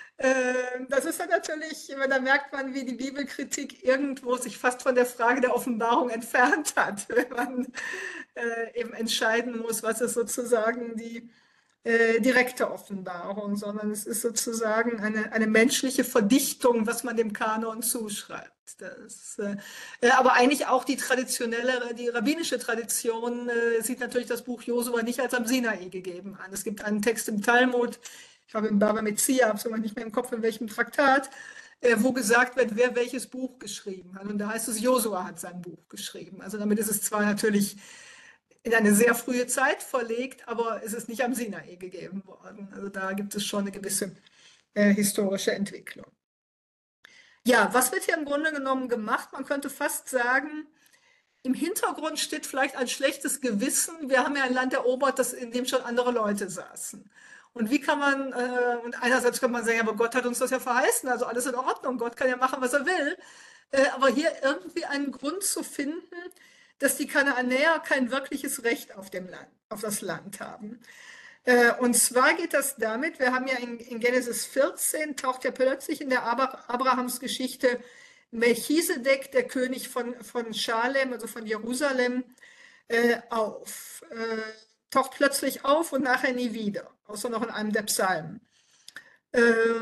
Das ist dann natürlich, da merkt man, wie die Bibelkritik irgendwo sich fast von der Frage der Offenbarung entfernt hat, wenn man äh, eben entscheiden muss, was ist sozusagen die äh, direkte Offenbarung, sondern es ist sozusagen eine, eine menschliche Verdichtung, was man dem Kanon zuschreibt. Das, äh, aber eigentlich auch die traditionelle, die rabbinische Tradition äh, sieht natürlich das Buch Josua nicht als am Sinai gegeben an. Es gibt einen Text im Talmud, ich habe im Baba Metzia, habe es aber nicht mehr im Kopf, in welchem Traktat, äh, wo gesagt wird, wer welches Buch geschrieben hat. Und da heißt es, Josua hat sein Buch geschrieben. Also damit ist es zwar natürlich in eine sehr frühe Zeit verlegt, aber es ist nicht am Sinai gegeben worden. Also da gibt es schon eine gewisse äh, historische Entwicklung. Ja, was wird hier im Grunde genommen gemacht? Man könnte fast sagen, im Hintergrund steht vielleicht ein schlechtes Gewissen. Wir haben ja ein Land erobert, das, in dem schon andere Leute saßen. Und wie kann man, äh, und einerseits kann man sagen, aber Gott hat uns das ja verheißen, also alles in Ordnung, Gott kann ja machen, was er will. Äh, aber hier irgendwie einen Grund zu finden, dass die Kanaanäer kein wirkliches Recht auf, dem Land, auf das Land haben. Äh, und zwar geht das damit, wir haben ja in, in Genesis vierzehn, taucht ja plötzlich in der Abra Abrahams Geschichte Melchisedek, der König von, von Schalem, also von Jerusalem, äh, auf. Äh, taucht plötzlich auf und nachher nie wieder, außer noch in einem der Psalmen. Äh,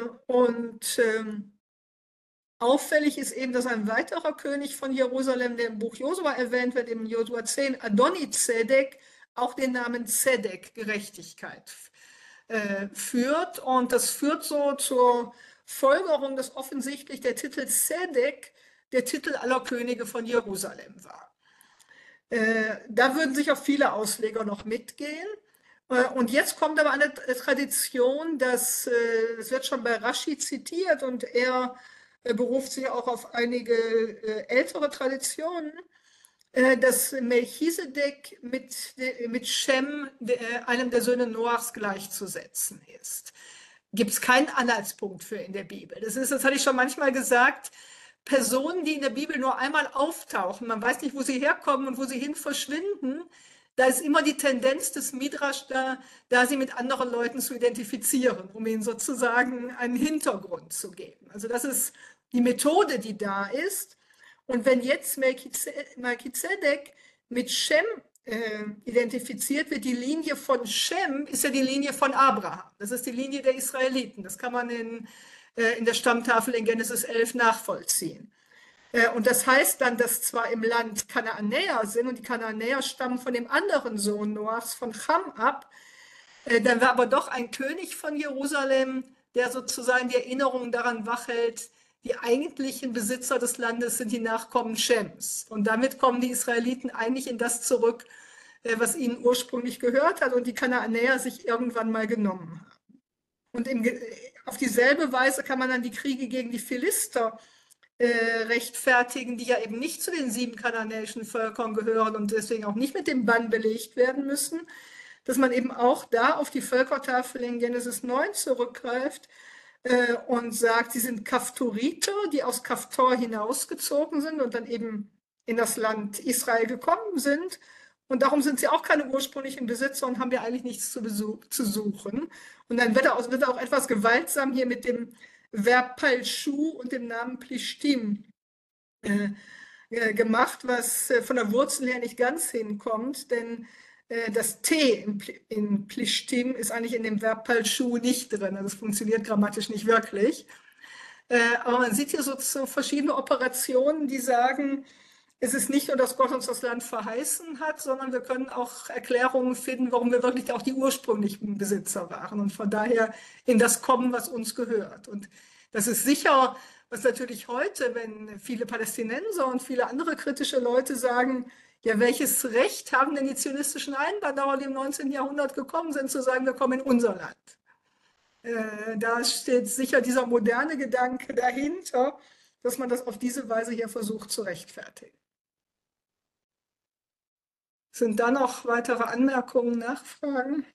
und ähm, auffällig ist eben, dass ein weiterer König von Jerusalem, der im Buch Josua erwähnt wird, im Josua zehn, Adonizedek, auch den Namen Zedek, Gerechtigkeit, äh, führt. Und das führt so zur Folgerung, dass offensichtlich der Titel Zedek der Titel aller Könige von Jerusalem war. Äh, da würden sicher viele Ausleger noch mitgehen. Äh, und jetzt kommt aber eine Tradition, dass, äh, das wird schon bei Rashi zitiert und er äh, beruft sich auch auf einige äh, ältere Traditionen, äh, dass Melchisedek mit, mit Shem, de, einem der Söhne Noachs, gleichzusetzen ist. Gibt es keinen Anhaltspunkt für in der Bibel. Das ist, das hatte ich schon manchmal gesagt, Personen, die in der Bibel nur einmal auftauchen, man weiß nicht, wo sie herkommen und wo sie hin verschwinden, da ist immer die Tendenz des Midrash da, da sie mit anderen Leuten zu identifizieren, um ihnen sozusagen einen Hintergrund zu geben. Also das ist die Methode, die da ist. Und wenn jetzt Melchizedek mit Shem äh, identifiziert wird, die Linie von Shem ist ja die Linie von Abraham. Das ist die Linie der Israeliten. Das kann man in in der Stammtafel in Genesis elf nachvollziehen. Und das heißt dann, dass zwar im Land Kanaanäer sind und die Kanaanäer stammen von dem anderen Sohn Noachs, von Cham, ab, dann war aber doch ein König von Jerusalem, der sozusagen die Erinnerung daran wachhält, die eigentlichen Besitzer des Landes sind die Nachkommen Schems. Und damit kommen die Israeliten eigentlich in das zurück, was ihnen ursprünglich gehört hat und die Kanaanäer sich irgendwann mal genommen haben. Und im, auf dieselbe Weise kann man dann die Kriege gegen die Philister äh, rechtfertigen, die ja eben nicht zu den sieben kanaanäischen Völkern gehören und deswegen auch nicht mit dem Bann belegt werden müssen, dass man eben auch da auf die Völkertafel in Genesis neun zurückgreift äh, und sagt, sie sind Kaftoriter, die aus Kaftor hinausgezogen sind und dann eben in das Land Israel gekommen sind. Und darum sind sie auch keine ursprünglichen Besitzer und haben ja eigentlich nichts zu, zu suchen. Und dann wird er, auch, wird er auch etwas gewaltsam hier mit dem Verb Palschu und dem Namen Plishtim äh, äh, gemacht, was äh, von der Wurzel her nicht ganz hinkommt, denn äh, das T in, in Plishtim ist eigentlich in dem Verb Palschu nicht drin. Also es funktioniert grammatisch nicht wirklich. Äh, aber man sieht hier so, so verschiedene Operationen, die sagen, es ist nicht nur, dass Gott uns das Land verheißen hat, sondern wir können auch Erklärungen finden, warum wir wirklich auch die ursprünglichen Besitzer waren und von daher in das kommen, was uns gehört. Und das ist sicher, was natürlich heute, wenn viele Palästinenser und viele andere kritische Leute sagen, ja, welches Recht haben denn die zionistischen Einwanderer, die im neunzehnten Jahrhundert gekommen sind, zu sagen, wir kommen in unser Land? Äh, da steht sicher dieser moderne Gedanke dahinter, dass man das auf diese Weise hier versucht zu rechtfertigen. Sind da noch weitere Anmerkungen, Nachfragen?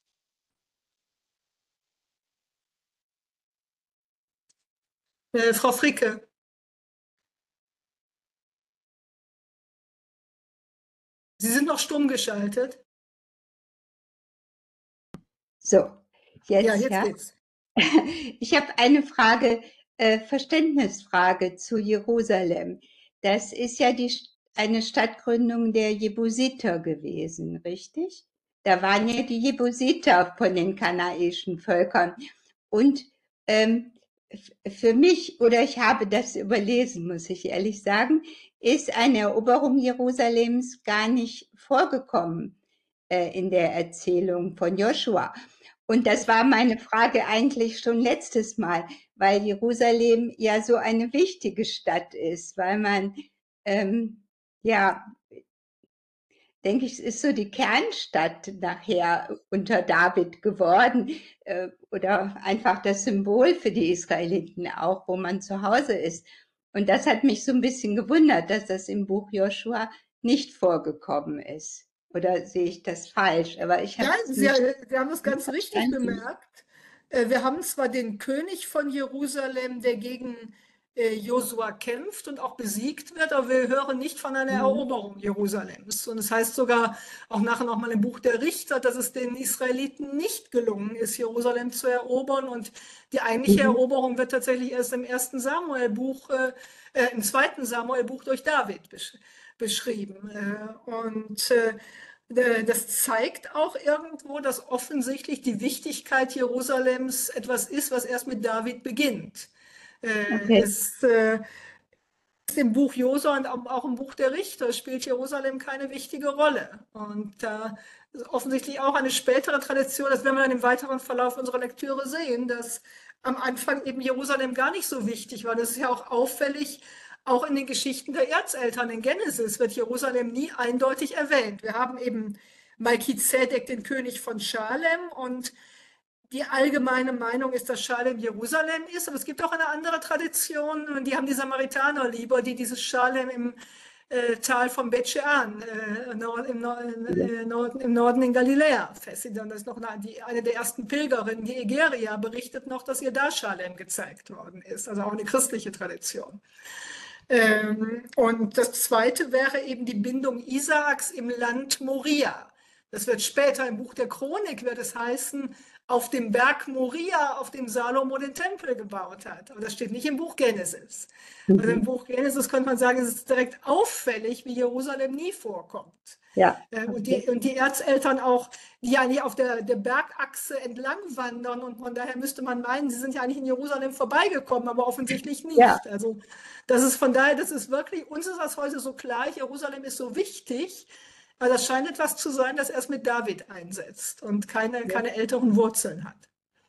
Äh, Frau Fricke. Sie sind noch stumm geschaltet. So, jetzt, ja, jetzt ja. geht's. Ich habe eine Frage, äh, Verständnisfrage zu Jerusalem. Das ist ja die eine Stadtgründung der Jebusiter gewesen, richtig? Da waren ja die Jebusiter von den kanaanischen Völkern. Und ähm, für mich, oder ich habe das überlesen, muss ich ehrlich sagen, ist eine Eroberung Jerusalems gar nicht vorgekommen äh, in der Erzählung von Joshua. Und das war meine Frage eigentlich schon letztes Mal, weil Jerusalem ja so eine wichtige Stadt ist, weil man ähm, ja, denke ich, es ist so die Kernstadt nachher unter David geworden äh, oder einfach das Symbol für die Israeliten auch, wo man zu Hause ist. Und das hat mich so ein bisschen gewundert, dass das im Buch Joshua nicht vorgekommen ist. Oder sehe ich das falsch? Aber ich habe ja, es Sie, nicht Sie haben es ganz richtig bemerkt. Wir haben zwar den König von Jerusalem, der gegen Josua kämpft und auch besiegt wird, aber wir hören nicht von einer Eroberung Jerusalems. Und es heißt sogar auch nachher nochmal im Buch der Richter, dass es den Israeliten nicht gelungen ist, Jerusalem zu erobern. Und die eigentliche Mhm. Eroberung wird tatsächlich erst im ersten Samuel-Buch, äh, im zweiten Samuel-Buch durch David besch beschrieben. Äh, und äh, das zeigt auch irgendwo, dass offensichtlich die Wichtigkeit Jerusalems etwas ist, was erst mit David beginnt. Okay. Es äh, ist im Buch Josua und auch im Buch der Richter spielt Jerusalem keine wichtige Rolle. Und da äh, offensichtlich auch eine spätere Tradition, das werden wir dann im weiteren Verlauf unserer Lektüre sehen, dass am Anfang eben Jerusalem gar nicht so wichtig war. Das ist ja auch auffällig, auch in den Geschichten der Erzeltern in Genesis wird Jerusalem nie eindeutig erwähnt. Wir haben eben Melchizedek, den König von Schalem, und die allgemeine Meinung ist, dass Schalem Jerusalem ist, aber es gibt auch eine andere Tradition, und die haben die Samaritaner lieber, die dieses Schalem im äh, Tal von Bet-Shean, äh, Nord, im, äh, Nord, im Norden in Galiläa feststellen. Das ist noch eine, die, eine der ersten Pilgerinnen, die Egeria, berichtet noch, dass ihr da Schalem gezeigt worden ist, also auch eine christliche Tradition. Ähm, und das Zweite wäre eben die Bindung Isaaks im Land Moria. Das wird später im Buch der Chronik, wird es heißen, auf dem Berg Moria, auf dem Salomo den Tempel gebaut hat. Aber das steht nicht im Buch Genesis. Mhm. Also im Buch Genesis könnte man sagen, es ist direkt auffällig, wie Jerusalem nie vorkommt. Ja. Äh, und, die, und die Erzeltern auch, die ja nicht auf der, der Bergachse entlang wandern, und von daher müsste man meinen, sie sind ja eigentlich in Jerusalem vorbeigekommen, aber offensichtlich nicht. Ja. Also das ist von daher, das ist wirklich, uns ist das heute so klar, Jerusalem ist so wichtig, weil das scheint etwas zu sein, das erst mit David einsetzt und keine, keine älteren Wurzeln hat.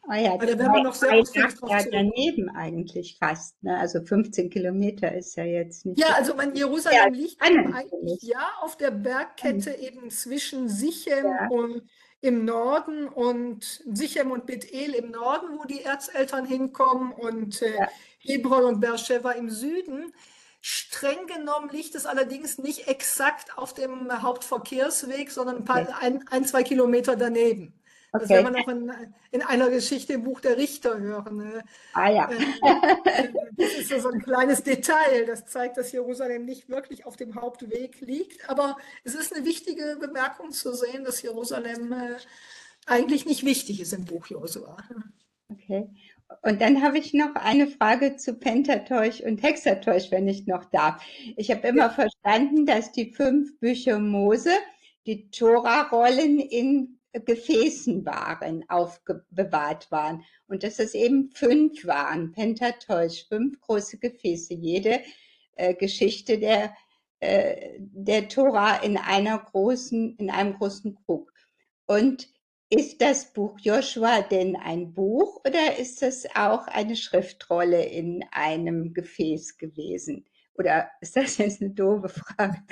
Oh ja, Weil da werden wir noch sehr zwei ausführlich drauf ja zurückkommen. daneben eigentlich fast, ne? Also fünfzehn Kilometer ist ja jetzt nicht Ja, so. also mein Ja, Jerusalem liegt eben spannend für eigentlich mich. ja auf der Bergkette Spannend. eben zwischen Sichem Ja, und im Norden und Sichem und Bethel im Norden, wo die Erzeltern hinkommen, und äh, ja, Hebron und Beersheba im Süden. Streng genommen liegt es allerdings nicht exakt auf dem Hauptverkehrsweg, sondern ein, okay. paar, ein, ein zwei Kilometer daneben. Das werden wir Okay. noch in, in einer Geschichte im Buch der Richter hören. äh, Ah ja. äh, Das ist so so ein kleines Detail, das zeigt, dass Jerusalem nicht wirklich auf dem Hauptweg liegt. Aber es ist eine wichtige Bemerkung zu sehen, dass Jerusalem äh, eigentlich nicht wichtig ist im Buch Josua. Okay. Und dann habe ich noch eine Frage zu Pentateuch und Hexateuch, wenn ich noch darf. Ich habe immer Ja, verstanden, dass die fünf Bücher Mose, die Tora-Rollen in Gefäßen waren, aufbewahrt waren. Und dass es eben fünf waren, Pentateuch, fünf große Gefäße, jede äh, Geschichte der, äh, der Tora in einer großen, in einem großen Krug. Und ist das Buch Joshua denn ein Buch oder ist es auch eine Schriftrolle in einem Gefäß gewesen? Oder ist das jetzt eine doofe Frage?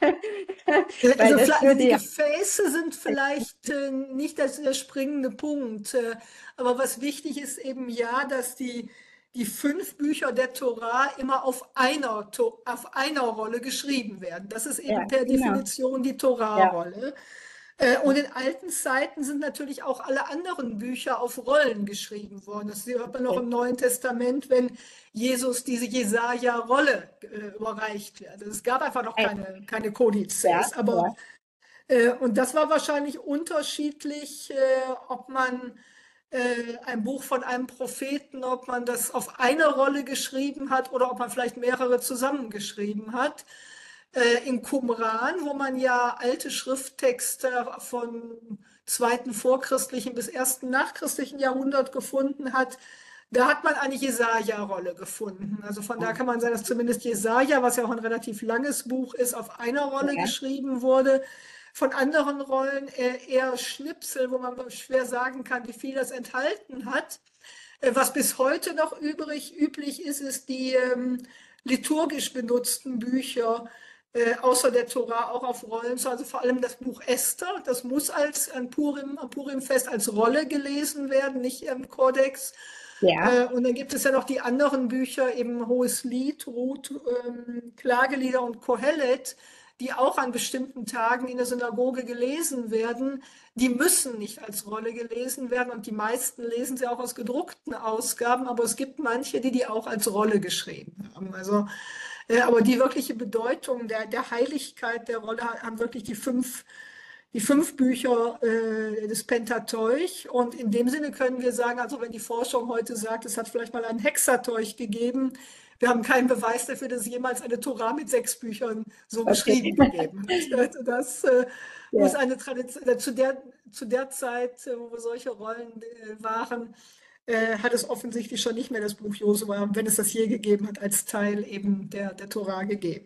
Weil also das vielleicht- würde die ja. Gefäße sind vielleicht äh, nicht das, der springende Punkt. Äh, aber was wichtig ist eben ja, dass die, die fünf Bücher der Tora immer auf einer, To- auf einer Rolle geschrieben werden. Das ist Ja, eben per genau. Definition die Ja, Tora-Rolle. Äh, Und in alten Zeiten sind natürlich auch alle anderen Bücher auf Rollen geschrieben worden. Das hört man noch okay. im Neuen Testament, wenn Jesus diese Jesaja-Rolle äh, überreicht wird. Also es gab einfach noch Äh, keine, keine Ja, Kodizes. Aber, ja, äh, und das war wahrscheinlich unterschiedlich, äh, ob man äh, ein Buch von einem Propheten, ob man das auf eine Rolle geschrieben hat oder ob man vielleicht mehrere zusammengeschrieben hat. Äh, in Qumran, wo man ja alte Schrifttexte von zweiten vorchristlichen bis ersten nachchristlichen Jahrhundert gefunden hat, da hat man eine Jesaja-Rolle gefunden. Also von da kann man sagen, dass zumindest Jesaja, was ja auch ein relativ langes Buch ist, auf einer Rolle ja, geschrieben wurde. Von anderen Rollen äh, eher Schnipsel, wo man schwer sagen kann, wie viel das enthalten hat. Äh, Was bis heute noch übrig, üblich ist, ist die ähm, liturgisch benutzten Bücher, äh, außer der Tora auch auf Rollen, also vor allem das Buch Esther, das muss als an Purim, am Purimfest als Rolle gelesen werden, nicht im Kodex. ja, Äh, und dann gibt es ja noch die anderen Bücher, eben Hohes Lied, Ruth, ähm, Klagelieder und Kohelet, die auch an bestimmten Tagen in der Synagoge gelesen werden. Die müssen nicht als Rolle gelesen werden und die meisten lesen sie auch aus gedruckten Ausgaben, aber es gibt manche, die die auch als Rolle geschrieben haben. Also, äh, aber die wirkliche Bedeutung der, der Heiligkeit der Rolle haben wirklich die fünf die fünf Bücher äh, des Pentateuch. Und in dem Sinne können wir sagen, also wenn die Forschung heute sagt, es hat vielleicht mal einen Hexateuch gegeben, wir haben keinen Beweis dafür, dass es jemals eine Tora mit sechs Büchern so okay. geschrieben gegeben hat. Also das äh, muss Ja, eine Tradition, äh, zu der, zu der Zeit, äh, wo solche Rollen äh, waren, äh, hat es offensichtlich schon nicht mehr das Buch Josua, wenn es das je gegeben hat, als Teil eben der, der Tora gegeben.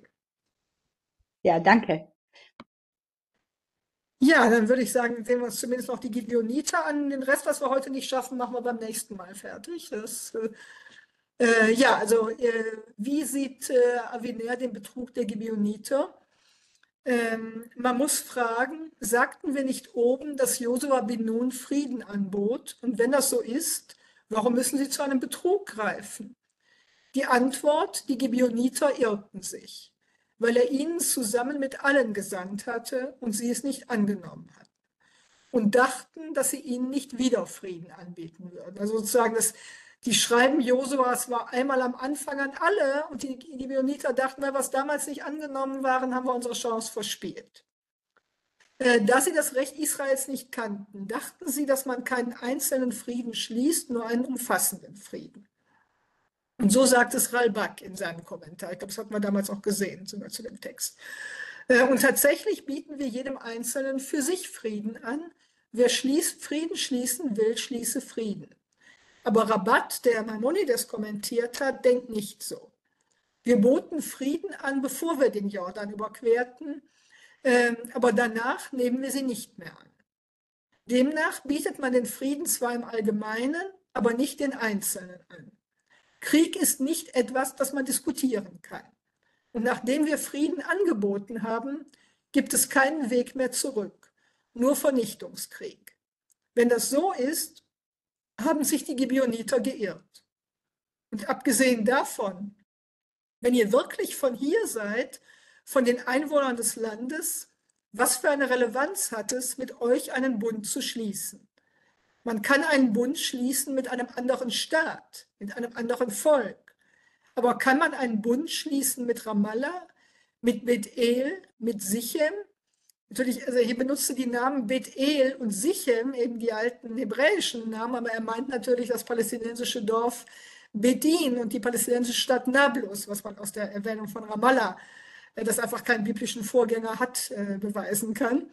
ja, danke. Ja, dann würde ich sagen, sehen wir uns zumindest noch die Gibeoniter an. Den Rest, was wir heute nicht schaffen, machen wir beim nächsten Mal fertig. Das, äh, äh, ja, also äh, wie sieht äh, Avenir den Betrug der Gibeoniter? Ähm, man muss fragen, sagten wir nicht oben, dass Josua bin Nun Frieden anbot? Und wenn das so ist, warum müssen sie zu einem Betrug greifen? Die Antwort, die Gibeoniter irrten sich, weil er ihnen zusammen mit allen gesandt hatte und sie es nicht angenommen hatten und dachten, dass sie ihnen nicht wieder Frieden anbieten würden. Also sozusagen, das, die Schreiben Josuas war einmal am Anfang an alle und die Gibeoniter dachten, na, was damals nicht angenommen waren, haben wir unsere Chance verspielt. Äh, Da sie das Recht Israels nicht kannten, dachten sie, dass man keinen einzelnen Frieden schließt, nur einen umfassenden Frieden. Und so sagt es Ralbag in seinem Kommentar. Ich glaube, das hat man damals auch gesehen, sogar zu dem Text. Äh, Und tatsächlich bieten wir jedem Einzelnen für sich Frieden an. Wer schließt, Frieden schließen will, schließe Frieden. Aber Rabat, der Maimonides kommentiert hat, denkt nicht so. Wir boten Frieden an, bevor wir den Jordan überquerten, ähm, aber danach nehmen wir sie nicht mehr an. Demnach bietet man den Frieden zwar im Allgemeinen, aber nicht den Einzelnen an. Krieg ist nicht etwas, das man diskutieren kann. Und nachdem wir Frieden angeboten haben, gibt es keinen Weg mehr zurück, nur Vernichtungskrieg. Wenn das so ist, haben sich die Gibeoniter geirrt. Und abgesehen davon, wenn ihr wirklich von hier seid, von den Einwohnern des Landes, was für eine Relevanz hat es, mit euch einen Bund zu schließen? Man kann einen Bund schließen mit einem anderen Staat, mit einem anderen Volk. Aber kann man einen Bund schließen mit Ramallah, mit Beth-El, mit Sichem? Natürlich, also hier benutzt er die Namen Beth-El und Sichem, eben die alten hebräischen Namen, aber er meint natürlich das palästinensische Dorf Bedin und die palästinensische Stadt Nablus, was man aus der Erwähnung von Ramallah, das einfach keinen biblischen Vorgänger hat, beweisen kann.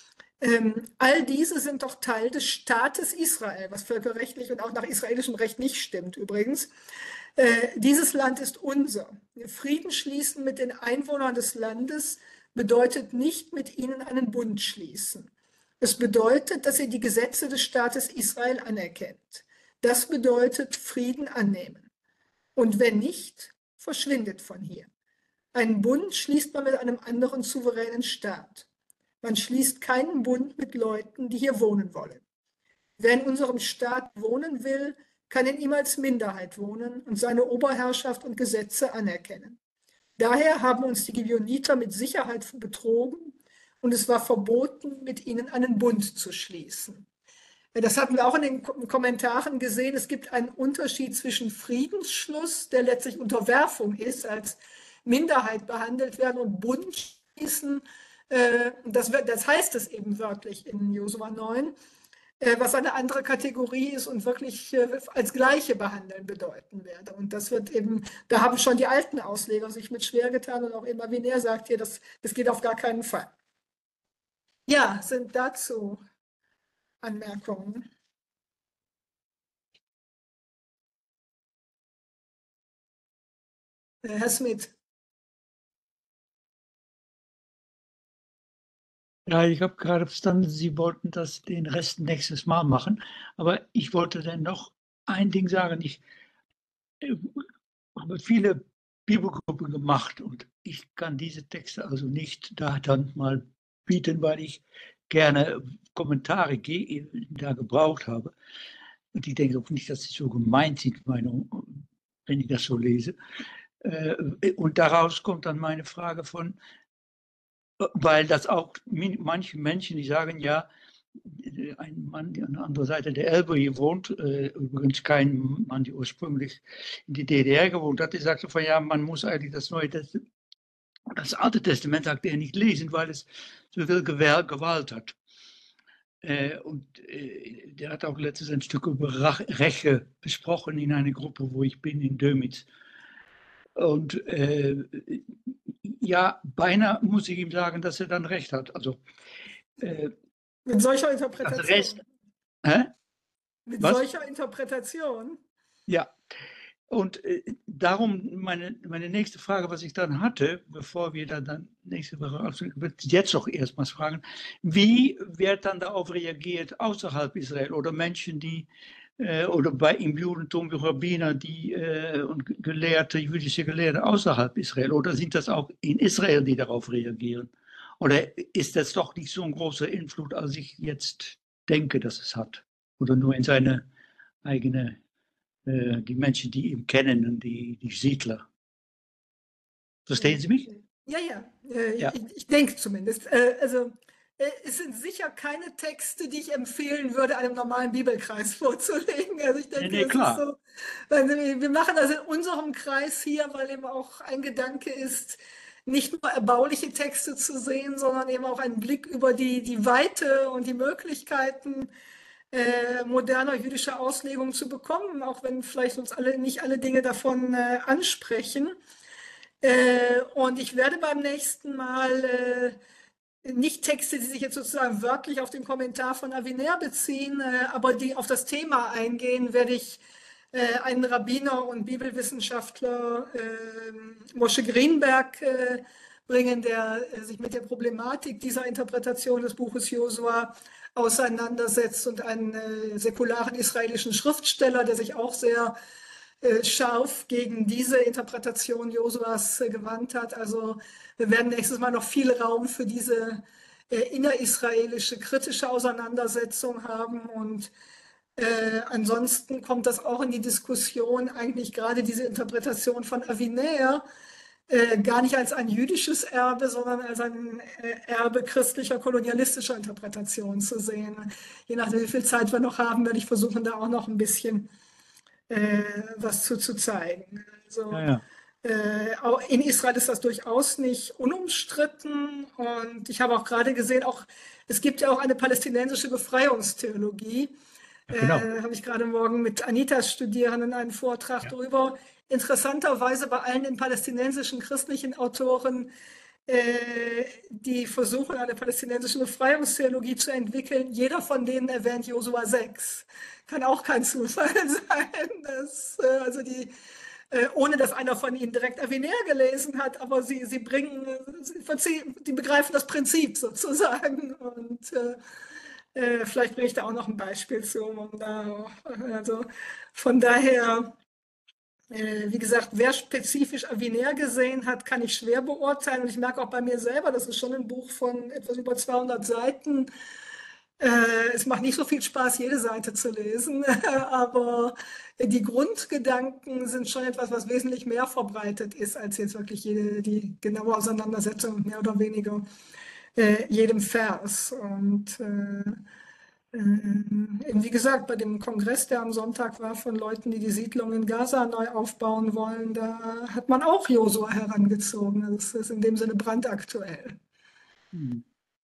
Ähm, all diese sind doch Teil des Staates Israel, was völkerrechtlich und auch nach israelischem Recht nicht stimmt übrigens. Äh, dieses Land ist unser. Frieden schließen mit den Einwohnern des Landes bedeutet nicht mit ihnen einen Bund schließen. Es bedeutet, dass ihr die Gesetze des Staates Israel anerkennt. Das bedeutet Frieden annehmen. Und wenn nicht, verschwindet von hier. Einen Bund schließt man mit einem anderen souveränen Staat. Man schließt keinen Bund mit Leuten, die hier wohnen wollen. Wer in unserem Staat wohnen will, kann in ihm als Minderheit wohnen und seine Oberherrschaft und Gesetze anerkennen. Daher haben uns die Gibeoniter mit Sicherheit betrogen und es war verboten, mit ihnen einen Bund zu schließen. Das hatten wir auch in den Kommentaren gesehen. Es gibt einen Unterschied zwischen Friedensschluss, der letztlich Unterwerfung ist, als Minderheit behandelt werden, und Bund schließen. Das, das heißt es eben wörtlich in Josua neun, was eine andere Kategorie ist und wirklich als Gleiche behandeln bedeuten werde. Und das wird eben, da haben schon die alten Ausleger sich mit schwer getan und auch immer Wiener sagt hier, das, das geht auf gar keinen Fall. Ja, sind dazu Anmerkungen? Herr Smith. Ja, ich habe gerade verstanden, Sie wollten das den Rest nächstes Mal machen, aber ich wollte dann noch ein Ding sagen. Ich äh, habe viele Bibelgruppen gemacht und ich kann diese Texte also nicht da dann mal bieten, weil ich gerne Kommentare da gebraucht habe. Und ich denke auch nicht, dass sie so gemeint sind, meine, wenn ich das so lese. Und daraus kommt dann meine Frage von, weil das auch manche Menschen, die sagen, ja, ein Mann, der an der anderen Seite der Elbe hier wohnt, äh, übrigens kein Mann, der ursprünglich in die D D R gewohnt hat, der sagte von, ja, man muss eigentlich das Neue Testament, das Alte Testament sagt er nicht lesen, weil es so viel Gewalt hat. Äh, und äh, der hat auch letztens ein Stück über Rache besprochen in einer Gruppe, wo ich bin, in Dömitz. Und äh, ja, beinahe muss ich ihm sagen, dass er dann recht hat. Also, äh, mit solcher Interpretation. Rest, hä? Mit Was? solcher Interpretation. Ja, und äh, darum meine, meine nächste Frage, was ich dann hatte, bevor wir dann, dann nächste Woche, also ich würde jetzt auch erstmals fragen, wie wird dann darauf reagiert außerhalb Israel oder Menschen, die oder bei im Judentum Rabbiner, die äh, und Gelehrte, jüdische Gelehrte außerhalb Israel, oder sind das auch in Israel, die darauf reagieren? Oder ist das doch nicht so ein großer Einfluss, als ich jetzt denke, dass es hat? Oder nur in seine eigene, äh, die Menschen, die ihn kennen und die, die Siedler? Verstehen Sie mich? Ja, ja, äh, ja. Ich, ich denke zumindest. Äh, also es sind sicher keine Texte, die ich empfehlen würde, einem normalen Bibelkreis vorzulegen. Also ich denke, nee, nee, das klar. ist so, weil wir machen das in unserem Kreis hier, weil eben auch ein Gedanke ist, nicht nur erbauliche Texte zu sehen, sondern eben auch einen Blick über die, die Weite und die Möglichkeiten äh, moderner jüdischer Auslegung zu bekommen, auch wenn vielleicht uns alle nicht alle Dinge davon äh, ansprechen. Äh, und ich werde beim nächsten Mal äh, nicht Texte, die sich jetzt sozusagen wörtlich auf den Kommentar von Aviner beziehen, äh, aber die auf das Thema eingehen, werde ich äh, einen Rabbiner und Bibelwissenschaftler, äh, Moshe Greenberg, äh, bringen, der äh, sich mit der Problematik dieser Interpretation des Buches Josua auseinandersetzt, und einen äh, säkularen israelischen Schriftsteller, der sich auch sehr äh, scharf gegen diese Interpretation Josuas äh, gewandt hat. Also wir werden nächstes Mal noch viel Raum für diese äh, innerisraelische kritische Auseinandersetzung haben, und äh, ansonsten kommt das auch in die Diskussion, eigentlich gerade diese Interpretation von Avinér, äh, gar nicht als ein jüdisches Erbe, sondern als ein äh, Erbe christlicher, kolonialistischer Interpretation zu sehen. Je nachdem, wie viel Zeit wir noch haben, werde ich versuchen, da auch noch ein bisschen äh, was zu, zu zeigen. Also, Ja, ja. äh, auch in Israel ist das durchaus nicht unumstritten, und ich habe auch gerade gesehen, auch, es gibt ja auch eine palästinensische Befreiungstheologie. Ja, genau. Äh, habe ich gerade morgen mit Anitas Studierenden einen Vortrag Ja. darüber. Interessanterweise bei allen den palästinensischen christlichen Autoren, äh, die versuchen, eine palästinensische Befreiungstheologie zu entwickeln, jeder von denen erwähnt Josua sechs. Kann auch kein Zufall sein, dass, äh, also die, äh, ohne dass einer von ihnen direkt Avinér gelesen hat, aber sie, sie bringen, sie, verzie- die begreifen das Prinzip sozusagen, und äh, äh, vielleicht bringe ich da auch noch ein Beispiel zu, um da, also von daher, äh, wie gesagt, wer spezifisch Avinér gesehen hat, kann ich schwer beurteilen, und ich merke auch bei mir selber, das ist schon ein Buch von etwas über zweihundert Seiten. Äh, es macht nicht so viel Spaß, jede Seite zu lesen, aber die Grundgedanken sind schon etwas, was wesentlich mehr verbreitet ist, als jetzt wirklich jede, die genaue Auseinandersetzung mit mehr oder weniger äh, jedem Vers. Und äh, äh, wie gesagt, bei dem Kongress, der am Sonntag war, von Leuten, die die Siedlung in Gaza neu aufbauen wollen, da hat man auch Josua herangezogen. Also es ist in dem Sinne brandaktuell. Hm.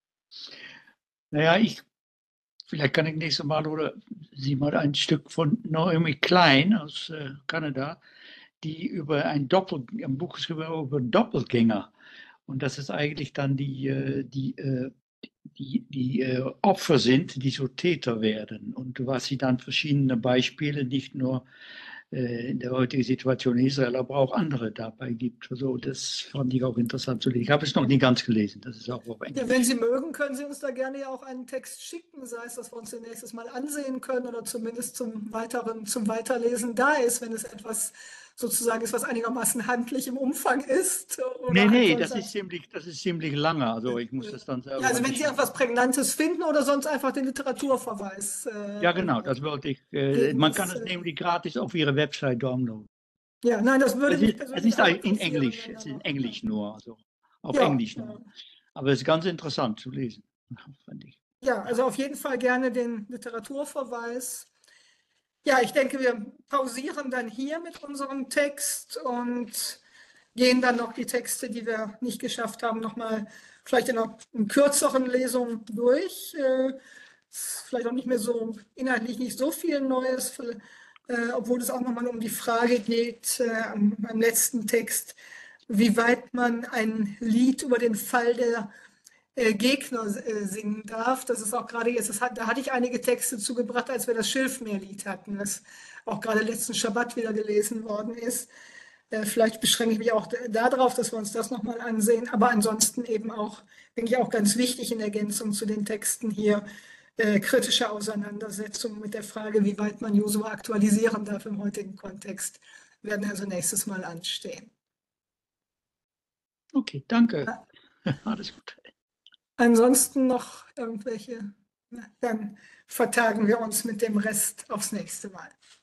Naja, ich, vielleicht kann ich nächstes Mal oder Sie mal ein Stück von Naomi Klein aus äh, Kanada, die über ein Doppel, ein Buch geschrieben hat über Doppelgänger. Und das ist eigentlich dann die, äh, die, äh, die, die äh, Opfer sind, die so Täter werden. Und was sie dann verschiedene Beispiele, nicht nur äh, in der heutigen Situation in Israel, aber auch andere dabei gibt. Also das fand ich auch interessant zu lesen. Ich habe es noch nie ganz gelesen, das ist auch auf Ja, Englisch. wenn Sie mögen, können Sie uns da gerne ja auch einen Text schicken, sei es, dass wir uns den nächstes Mal ansehen können oder zumindest zum weiteren, zum Weiterlesen da ist, wenn es etwas sozusagen ist, was einigermaßen handlich im Umfang ist. Oder Nee, nee, das ansonsten, ist ziemlich, das ist ziemlich lange. Also ich muss das dann ja, selber also wenn nicht. Sie etwas Prägnantes finden oder sonst einfach den Literaturverweis. Äh, Ja, genau, das wollte ich. Äh, geben, man das, kann es äh, nämlich gratis auf Ihre Website downloaden. ja, nein, das würde Es mich ist, es persönlich ist auch in interessieren. Englisch, wenn es da ist in noch- Englisch nur, also auf Ja, Englisch ja. nur. Aber es ist ganz interessant zu lesen, fand ich. Ja, also auf jeden Fall gerne den Literaturverweis. Ja, ich denke, wir pausieren dann hier mit unserem Text und gehen dann noch die Texte, die wir nicht geschafft haben, nochmal vielleicht in einer in kürzeren Lesung durch. Äh, ist vielleicht auch nicht mehr so, inhaltlich nicht so viel Neues, äh, obwohl es auch nochmal um die Frage geht, äh, am, am letzten Text, wie weit man ein Lied über den Fall der äh, Gegner äh, singen darf. Das ist auch gerade jetzt, das hat, da hatte ich einige Texte zugebracht, als wir das Schilfmeerlied hatten, das auch gerade letzten Schabbat wieder gelesen worden ist. Äh, vielleicht beschränke ich mich auch darauf, dass wir uns das nochmal ansehen, aber ansonsten eben auch, denke ich, auch ganz wichtig in Ergänzung zu den Texten hier, äh, kritische Auseinandersetzung mit der Frage, wie weit man Josua aktualisieren darf im heutigen Kontext, werden also nächstes Mal anstehen. Okay, danke. Alles gut. Ansonsten noch irgendwelche, na, dann vertagen wir uns mit dem Rest aufs nächste Mal.